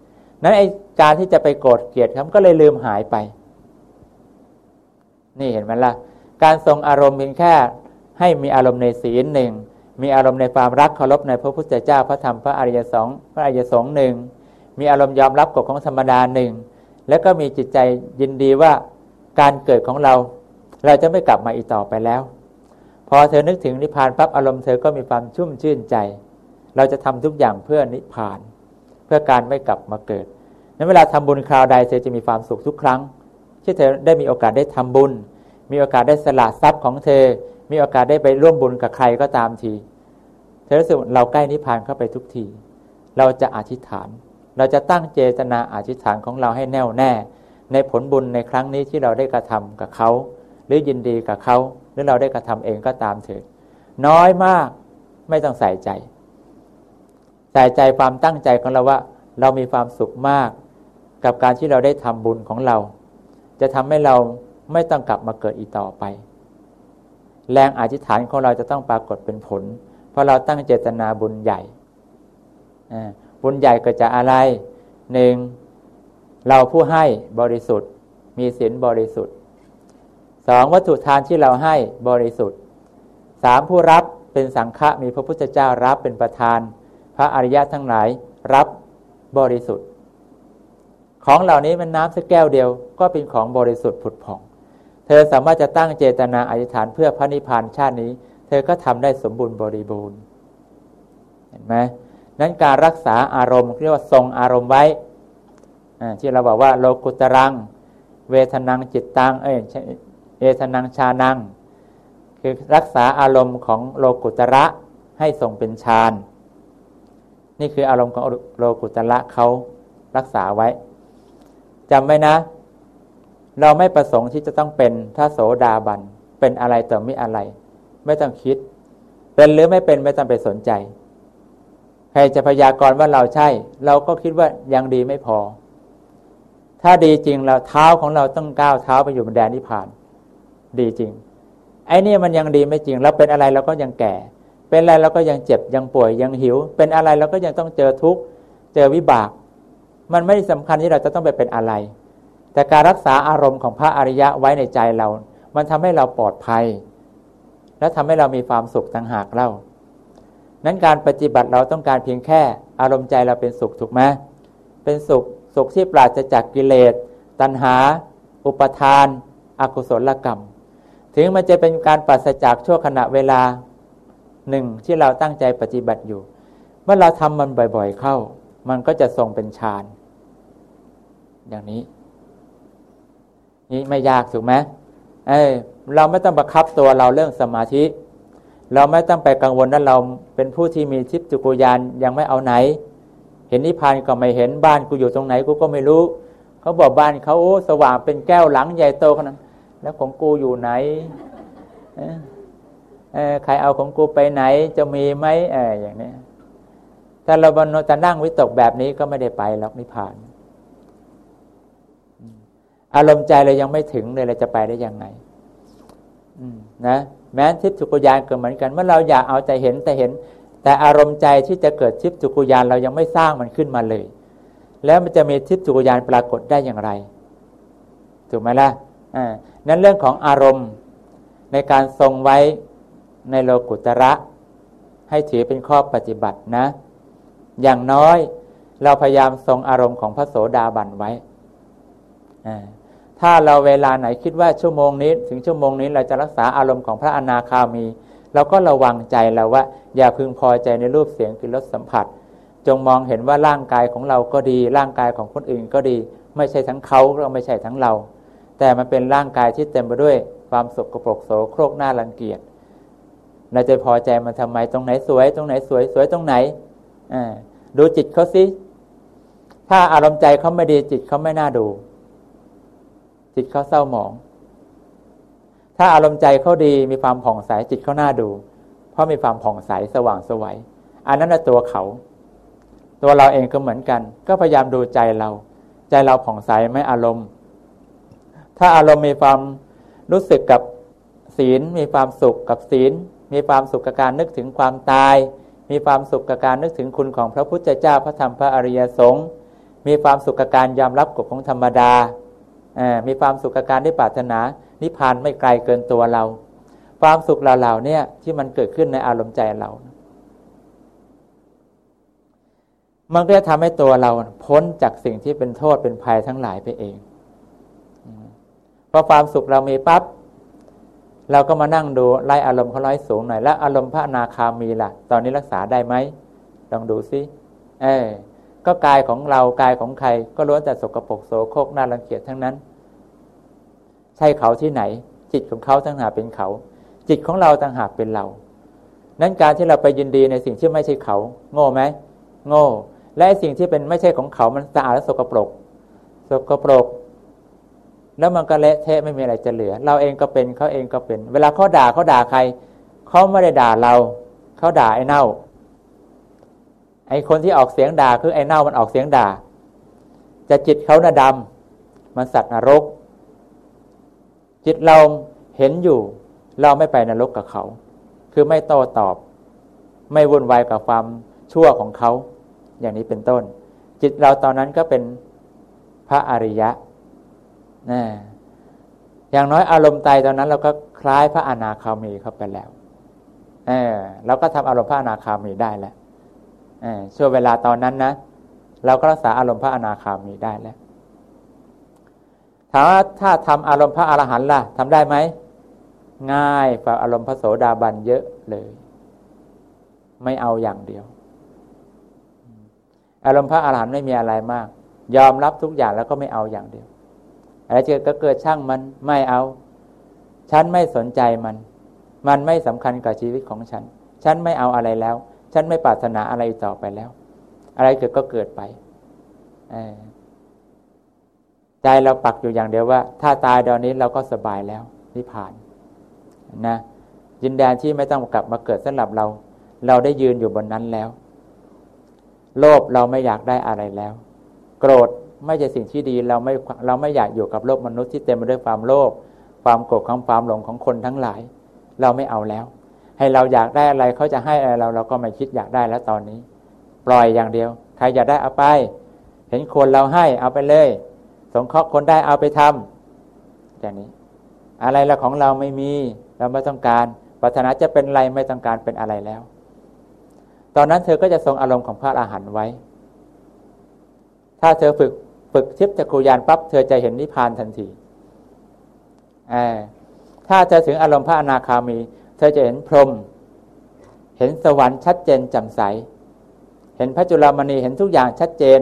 นั้นไอ้การที่จะไปโกรธเกลียดเขาก็เลยลืมหายไปนี่เห็นไหมล่ะการทรงอารมณ์เพียงแค่ให้มีอารมณ์ในศีลหนึ่งมีอารมณ์ในความรักเคารพในพระพุทธเจ้าพระธรรมพระอริยสงฆ์หนึ่งมีอารมณ์ยอมรับกฎของธรรมดาหนึ่งแล้วก็มีจิตใจยินดีว่าการเกิดของเราจะไม่กลับมาอีกต่อไปแล้วพอเธอนึกถึงนิพพานปั๊บอารมณ์เธอก็มีความชุ่มชื่นใจเราจะทำทุกอย่างเพื่อนิพพานเพื่อการไม่กลับมาเกิดนั้นเวลาทำบุญคราวใดเธอจะมีความสุขทุกครั้งที่เธอได้มีโอกาสได้ทำบุญมีโอกาสได้สละทรัพย์ของเธอมีโอกาสได้ไปร่วมบุญกับใครก็ตามทีเธอรู้สึกเราใกล้นิพพานเข้าไปทุกทีเราจะอธิษฐานเราจะตั้งเจตนาอธิษฐานของเราให้แน่วแน่ในผลบุญในครั้งนี้ที่เราได้กระทำกับเขาหรือยินดีกับเขาหรือเราได้กระทำเองก็ตามเถิดน้อยมากไม่ต้องใส่ใจความตั้งใจของเราว่าเรามีความสุขมากกับการที่เราได้ทำบุญของเราจะทำให้เราไม่ต้องกลับมาเกิดอีกต่อไปแรงอธิษฐานของเราจะต้องปรากฏเป็นผลเพราะเราตั้งเจตนาบุญใหญ่บุญใหญ่เกิดจากอะไรหนึ่งเราผู้ให้บริสุทธิ์มีศีลบริสุทธิ์สองวัตถุทานที่เราให้บริสุทธิ์สามผู้รับเป็นสังฆะมีพระพุทธเจ้ารับเป็นประธานพระอริยะทั้งหลายรับบริสุทธิ์ของเหล่านี้มันน้ำสักแก้วเดียวก็เป็นของบริสุทธิ์ผุดผ่องเธอสามารถจะตั้งเจตนาอธิษฐานเพื่อพระนิพพานชาตินี้เธอก็ทำได้สมบูรณ์บริบูรณ์เห็นไหมนั้นการรักษาอารมณ์เรียกว่าทรงอารมณ์ไว้ที่เราบอกว่าโลกุตรังเวทนังจิตตังเวทนังฌานังคือรักษาอารมณ์ของโลกุตระให้ทรงเป็นฌานนี่คืออารมณ์ของโลกุตระเขารักษาไว้จำไว้นะเราไม่ประสงค์ที่จะต้องเป็นพระโสดาบันเป็นอะไรต่อไม่อะไรไม่ต้องคิดเป็นหรือไม่เป็นไม่ต้องไปสนใจใครจะพยากรณ์ว่าเราใช่เราก็คิดว่ายังดีไม่พอถ้าดีจริงเราเท้าของเราต้องก้าวเท้าไปอยู่บนแดนนิพพานดีจริงไอ้นี่มันยังดีไม่จริงเราเป็นอะไรเราก็ยังแก่เป็นอะไรเราก็ยังเจ็บยังป่วยยังหิวเป็นอะไรเราก็ยังต้องเจอทุกข์เจอวิบากมันไม่ได้สำคัญที่เราจะต้องไปเป็นอะไรแต่การรักษาอารมณ์ของพระอริยะไว้ในใจเรามันทำให้เราปลอดภัยและทำให้เรามีความสุขต่างหากเล่านั้นการปฏิบัติเราต้องการเพียงแค่อารมณ์ใจเราเป็นสุขถูกไหมเป็นสุขที่ปราศจากกิเลสตัณหาอุปทานอกุศลกรรมถึงมันจะเป็นการปราศจากชั่วขณะเวลาหนึ่งที่เราตั้งใจปฏิบัติอยู่เมื่อเราทำมันบ่อยๆเข้ามันก็จะทรงเป็นฌานอย่างนี้นี่ไม่ยากถูกไหมเราไม่ต้องบังคับตัวเราเรื่องสมาธิเราไม่ต้องไปกังวลว่าเราเป็นผู้ที่มีทิพย์จักรยานยังไม่เอาไหนเห็นนิพพานก็ไม่เห็นบ้านกูอยู่ตรงไหนกูก็ไม่รู้เขาบอกบ้านเขาสว่างเป็นแก้วหลังใหญ่โตขนาดนั้นแล้วของกูอยู่ไหนใครเอาของกูไปไหนจะมีไหมอย่างนี้ถ้าเราจะนั่งวิตกแบบนี้ก็ไม่ได้ไปหรอกนิพพานอารมณ์ใจเรายังไม่ถึงเลยเราจะไปได้ยังไงนะแม้ทิพย์จักรยานก็เหมือนกันเมื่อเราอยากเอาใจเห็นแต่อารมณ์ใจที่จะเกิดทิพย์จักรยานเรายังไม่สร้างมันขึ้นมาเลยแล้วมันจะมีทิพย์จักรยานปรากฏได้อย่างไรถูกไหมล่ะนั้นเรื่องของอารมณ์ในการทรงไว้ในโลกุตระให้ถือเป็นข้อปฏิบัตินะอย่างน้อยเราพยายามทรงอารมณ์ของพระโสดาบันไว้ถ้าเราเวลาไหนคิดว่าชั่วโมงนี้ถึงชั่วโมงนี้เราจะรักษาอารมณ์ของพระอนาคามีเราก็ระวังใจเราว่าอย่าพึงพอใจในรูปเสียงกลิ่นรสสัมผัสจงมองเห็นว่าร่างกายของเราก็ดีร่างกายของคนอื่นก็ดีไม่ใช่ทั้งเขาและไม่ใช่ทั้งเราแต่มันเป็นร่างกายที่เต็มไปด้วยความสกปรกโสโครกน่ารังเกียจเราจะพอใจมันทำไมตรงไหนสวยตรงไหนสวยตรงไหนดูจิตเขาสิถ้าอารมณ์ใจเขาไม่ดีจิตเขาไม่น่าดูจิตเขาเศร้าหมองถ้าอารมณ์ใจเขาดีมีความผ่องใสจิตเขาน่าดูเพราะมีความผ่องใสสว่างไสวอันนั้นน่ะตัวเขาตัวเราเองก็เหมือนกันก็พยายามดูใจเราผ่องใสไหมอารมณ์ถ้าอารมณ์มีความรู้สึกกับศีลมีความสุขกับศีลมีความสุขกับการนึกถึงความตายมีความสุขกับการนึกถึงคุณของพระพุทธเจ้าพระธรรมพระอริยสงฆ์มีความสุขกับการยอมรับกฎของธรรมดามีความสุขกับการได้ปรารถนานิพพานไม่ไกลเกินตัวเราความสุขเหล่าเนี่ยที่มันเกิดขึ้นในอารมณ์ใจเรามันก็จะทำให้ตัวเราพ้นจากสิ่งที่เป็นโทษเป็นภัยทั้งหลายไปเองพอความสุขเรามีปั๊บเราก็มานั่งดูไล่อารมณ์เขาร้อยสูงหน่อยแล้วอารมณ์พระอนาคามีล่ะตอนนี้รักษาได้ไหมลองดูสิก็กายของเรากายของใครก็ล้วนแต่สกปรกโสโครกน่ารังเกียจทั้งนั้นใช่เขาที่ไหนจิตของเขาต่างหากเป็นเขาจิตของเราต่างหากเป็นเรานั้นการที่เราไปยินดีในสิ่งที่ไม่ใช่เขาโง่ไหมโง่และสิ่งที่เป็นไม่ใช่ของเขามันสะอาดและสกปรกแล้วมันก็เละเทะไม่มีอะไรจะเหลือเราเองก็เป็นเขาเองก็เป็นเวลาเขาด่าใครเขาไม่ได้ด่าเราเขาด่าไอ้เน่าไอ้คนที่ออกเสียงด่าคือไอ้เน่ามันออกเสียงด่าจะจิตเขาน่ะดำมันสัตว์นรกจิตเราเห็นอยู่เราไม่ไปนรกกับเขาคือไม่โต้ตอบไม่วุ่นวายกับความชั่วของเขาอย่างนี้เป็นต้นจิตเราตอนนั้นก็เป็นพระอริยะอย่างน้อยอารมณ์ใจตอนนั้นเราก็คล้ายพระอนาคามีเข้าไปแล้วเราก็ทำอารมณ์พระอนาคามีได้แล้วช่วงเวลาตอนนั้นนะเราก็รักษาอารมณ์พระอนาคามีได้แล้วถามว่าถ้าทำอารมณ์พระอรหันต์ล่ะทำได้ไหมง่ายกว่าอารมณ์พระโสดาบันเยอะเลยไม่เอาอย่างเดียวอารมณ์พระอรหันต์ไม่มีอะไรมากยอมรับทุกอย่างแล้วก็ไม่เอาอย่างเดียวอะไรจะเกิดช่างมันไม่เอาฉันไม่สนใจมันไม่สำคัญกับชีวิตของฉันไม่เอาอะไรแล้วฉันไม่ปรารถนาอะไรต่อไปแล้วอะไรเกิดก็เกิดไปใจเราปักอยู่อย่างเดียวว่าถ้าตายตอนนี้เราก็สบายแล้วนิพพานนะยินแดนที่ไม่ต้องกลับมาเกิดสำหรับเราได้ยืนอยู่บนนั้นแล้วโลภเราไม่อยากได้อะไรแล้วโกรธไม่ใช่สิ่งที่ดีเราไม่อยากอยู่กับโลกมนุษย์ที่เต็มไปด้วยความโลภความโกรธความหลงของคนทั้งหลายเราไม่เอาแล้วให้เราอยากได้อะไรเขาจะให้อะไรเราก็ไม่คิดอยากได้แล้วตอนนี้ปล่อยอย่างเดียวใครอยากได้เอาไปเห็นคนเราให้เอาไปเลยสงเคราะห์คนได้เอาไปทำอย่างนี้อะไรละของเราไม่มีเราไม่ต้องการปรารถนาจะเป็นอะไรไม่ต้องการเป็นอะไรแล้วตอนนั้นเธอก็จะทรงอารมณ์ของพระอรหันต์ไว้ถ้าเธอฝึกทิพย์จักขุญาณปั๊บเธอจะเห็นนิพพานทันทีถ้าเธอถึงอารมณ์พระอนาคามีเธอจะเห็นพรหมเห็นสวรรค์ชัดเจนแจ่มใสเห็นพระจุลามณีเห็นทุกอย่างชัดเจน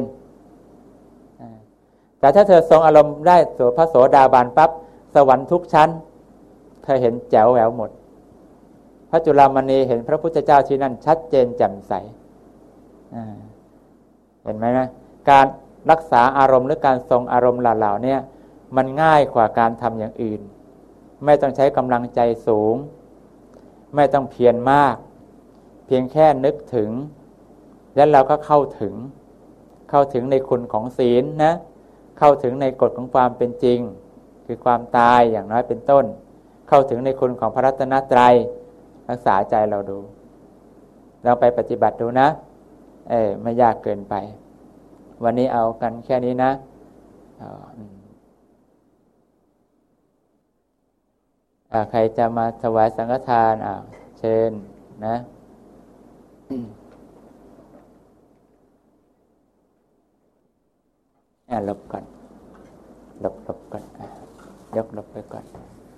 แต่ถ้าเธอทรงอารมณ์ได้พระโสดาบันปั๊บสวรรค์ทุกชั้นเธอเห็นแจ๋วแหววหมดพระจุลามณีเห็นพระพุทธเจ้าที่นั่นชัดเจนแจ่มใสเห็นไหมนะการรักษาอารมณ์หรือการทรงอารมณ์เหล่านี้มันง่ายกว่าการทำอย่างอื่นไม่ต้องใช้กำลังใจสูงไม่ต้องเพียรมากเพียงแค่นึกถึงแล้วเราก็เข้าถึงในคุณของศีลนะเข้าถึงในกฎของความเป็นจริงคือความตายอย่างน้อยเป็นต้นเข้าถึงในคุณของพระรัตนตรัยรักษาใจเราดูเราไปปฏิบัติดูนะไม่ยากเกินไปวันนี้เอากันแค่นี้นะใครจะมาถวายสังฆทานเชิญนะหลบก่อนหลบก่อนยกหลบไปก่อน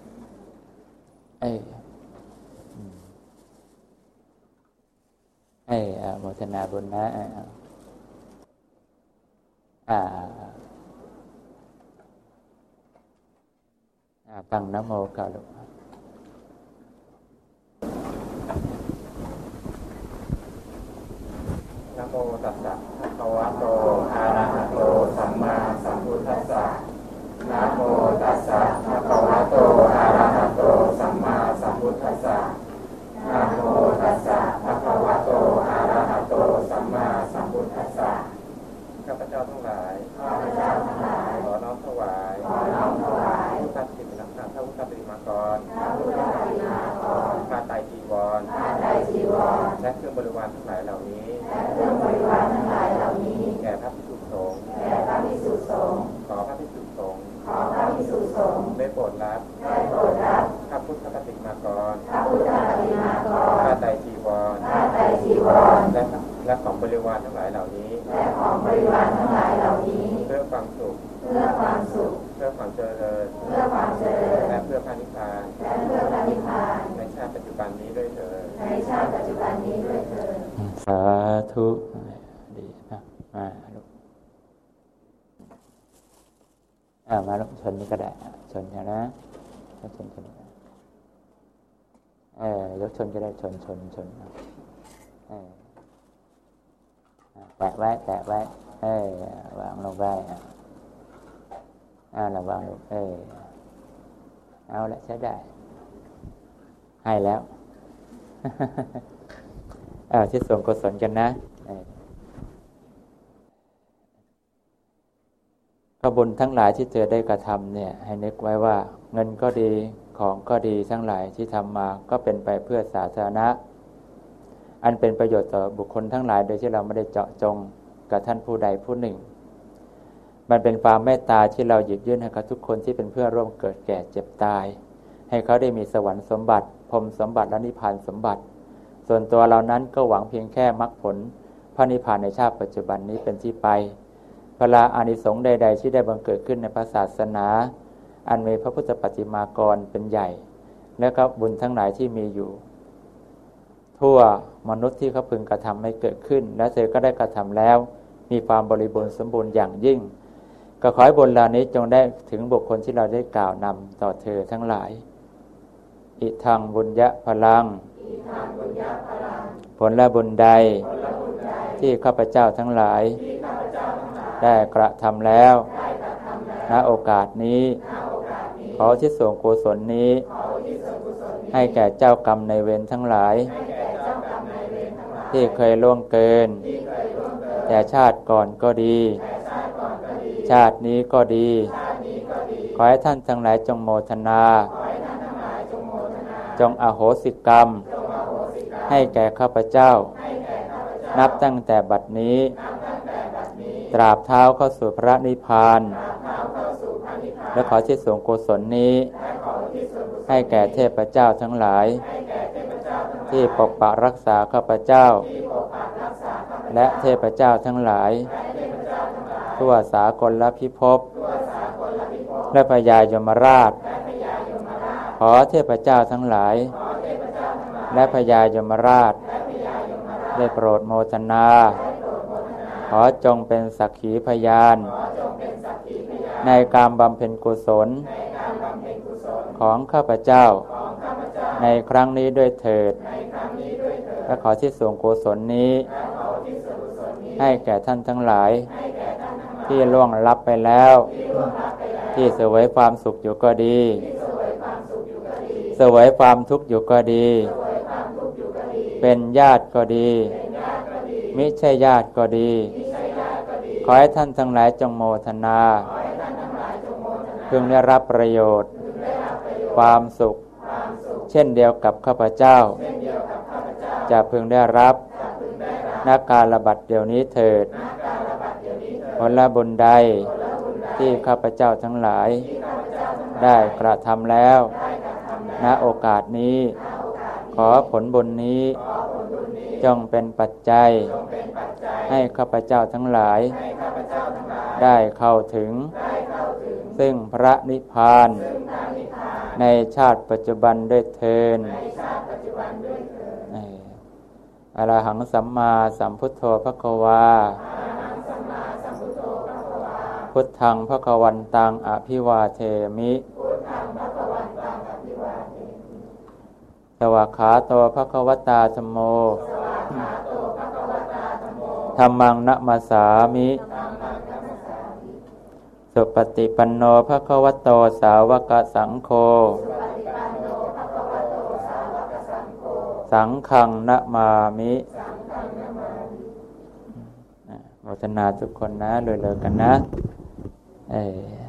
โมทนาบุญนะตั้งนะโมก่อนลูกนะโมตัสสะภะคะวะโตอะระหะโตสัมมาสัมพุทธัสสะนะโมตัสสะภะคะวะโตอะระหะโตสัมมาสัมพุทธัสสะนะโมตัสสะภะคะวะโตอะระหะโตสัมมาสัมพุทธัสสะข้าพเจ้าทั้งหลายขอน้อมถวายพุทธศิรินักธรรมพระพุทธปฏิมากรผ้าไตรจีวรและเครื่องบริวารทั้งหลายเหล่านี้แก่พระภิกษุสงฆ์บันทั้งหลายเหล่านี้เพื่อความสุขเพื่อความสุขเพื่อความเจริญเพื่อความเจริญและเพื่อพระนิพพานและเพื่อพระนิพพานในชาติปัจจุบันนี้ด้วยเถิดในชาติปัจจุบันนี้ด้วยเถิดสาธุดีนะมาลูกมาลูกชนนี่ก็ได้ชนนะชนยกชนก็ได้ชนแตะไว้วางลงไประวังลงเอาละใช้ได้ให้แล้วที่ส่งกุศลกันนะก็บุญทั้งหลายที่เธอได้กระทำเนี่ยให้นึกไว้ว่าเงินก็ดีของก็ดีทั้งหลายที่ทำมาก็เป็นไปเพื่อสาธารณะอันเป็นประโยชน์ต่อบุคคลทั้งหลายโดยที่เราไม่ได้เจาะจงกับท่านผู้ใดผู้หนึ่งมันเป็นความเมตตาที่เราหยิบยื่นให้กับทุกคนที่เป็นเพื่อร่วมเกิดแก่เจ็บตายให้เขาได้มีสวรรค์สมบัติพรหมสมบัติและนิพพานสมบัติส่วนตัวเรานั้นก็หวังเพียงแค่มรรคผลพระนิพพานในชาติปัจจุบันนี้เป็นที่ไปพระอานิสงส์ใดๆที่ได้บังเกิดขึ้นในพระศาสนาอันมีพระพุทธปฏิมากรเป็นใหญ่และก็บุญทั้งหลายที่มีอยู่ทั่วมนุษย์ที่เขาพึงกระทำให้เกิดขึ้นและเธอก็ได้กระทำแล้วมีความบริบูรณ์สมบูรณ์อย่างยิ่งก็ขอให้บุญเหล่านี้จงได้ถึงบุคคลที่เราได้กล่าวนำต่อเธอทั้งหลายอิทังบุญญะพลังผลและบุญใดที่ข้าพเจ้าทั้งหลายได้กระทำแล้วณโอกาสนี้ขอที่ส่งกุศลนี้ให้แก่เจ้ากรรมในเวรทั้งหลายที่เคยล่วงเกินแต่ชาติก่อนก็ดีชาตินี้ก็ดีขอให้ท่านทั้งหลายจงโมทนาจงอโหสิกรรมให้แก่ข้าพเจ้านับตั้งแต่บัดนี้ตราบเท้าเข้าสู่พระนิพพานและขอที่ส่งกุศลนี้ให้แก่เทพเจ้าทั้งหลายที่ปกปักรักษาข้าพเจ้าและเทพเจ้าทั้งหลายทั่วสากลพิภพและพญายมราชขอเทพเจ้าทั้งหลายและพญายมราชได้โปรดโมทนาขอจงเป็นสักขีพยานในการบำเพ็ญกุศลของข้าพเจ้าในครั้งนี้ด้วยเถิดและขอที่ส่งกุศลนี้ให้แก่ท่านทั้งหลายที่ล่วงลับไปแล้วที่เสวยความสุขอยู่ก็ดีเสวยความทุกข์อยู่ก็ดีเป็นญาติก็ดีมิใช่ญาติก็ดีขอให้ท่านทั้งหลายจงโมทนาพึงได้รับประโยชน์ความสุขเช่นเดียวกับข้าพเจ้าจะพึงได้รับณกาลบัดเดี๋ยวนี้เถิดผลบุญใดที่ข้าพเจ้าทั้งหลายได้กระทำแล้วณโอกาสนี้ขอผลบุญนี้จงเป็นปัจจัยให้ข้าพเจ้าทั้งหลายได้เข้าถึงซึ่งพระนิพพานในชาติปัจจุบันด้วยเถิดอรหังสัมมาสัมพุทโธภควาพุทธังภควันตังอภิวาเทมิสวากขาโตภควตาธัมโมธัมมังนะมัสสามิสุปฏิปันโนภควโตสาวกสังโฆสังฆังนะมามิโมทนาทุกคนนะเลยๆกันนะ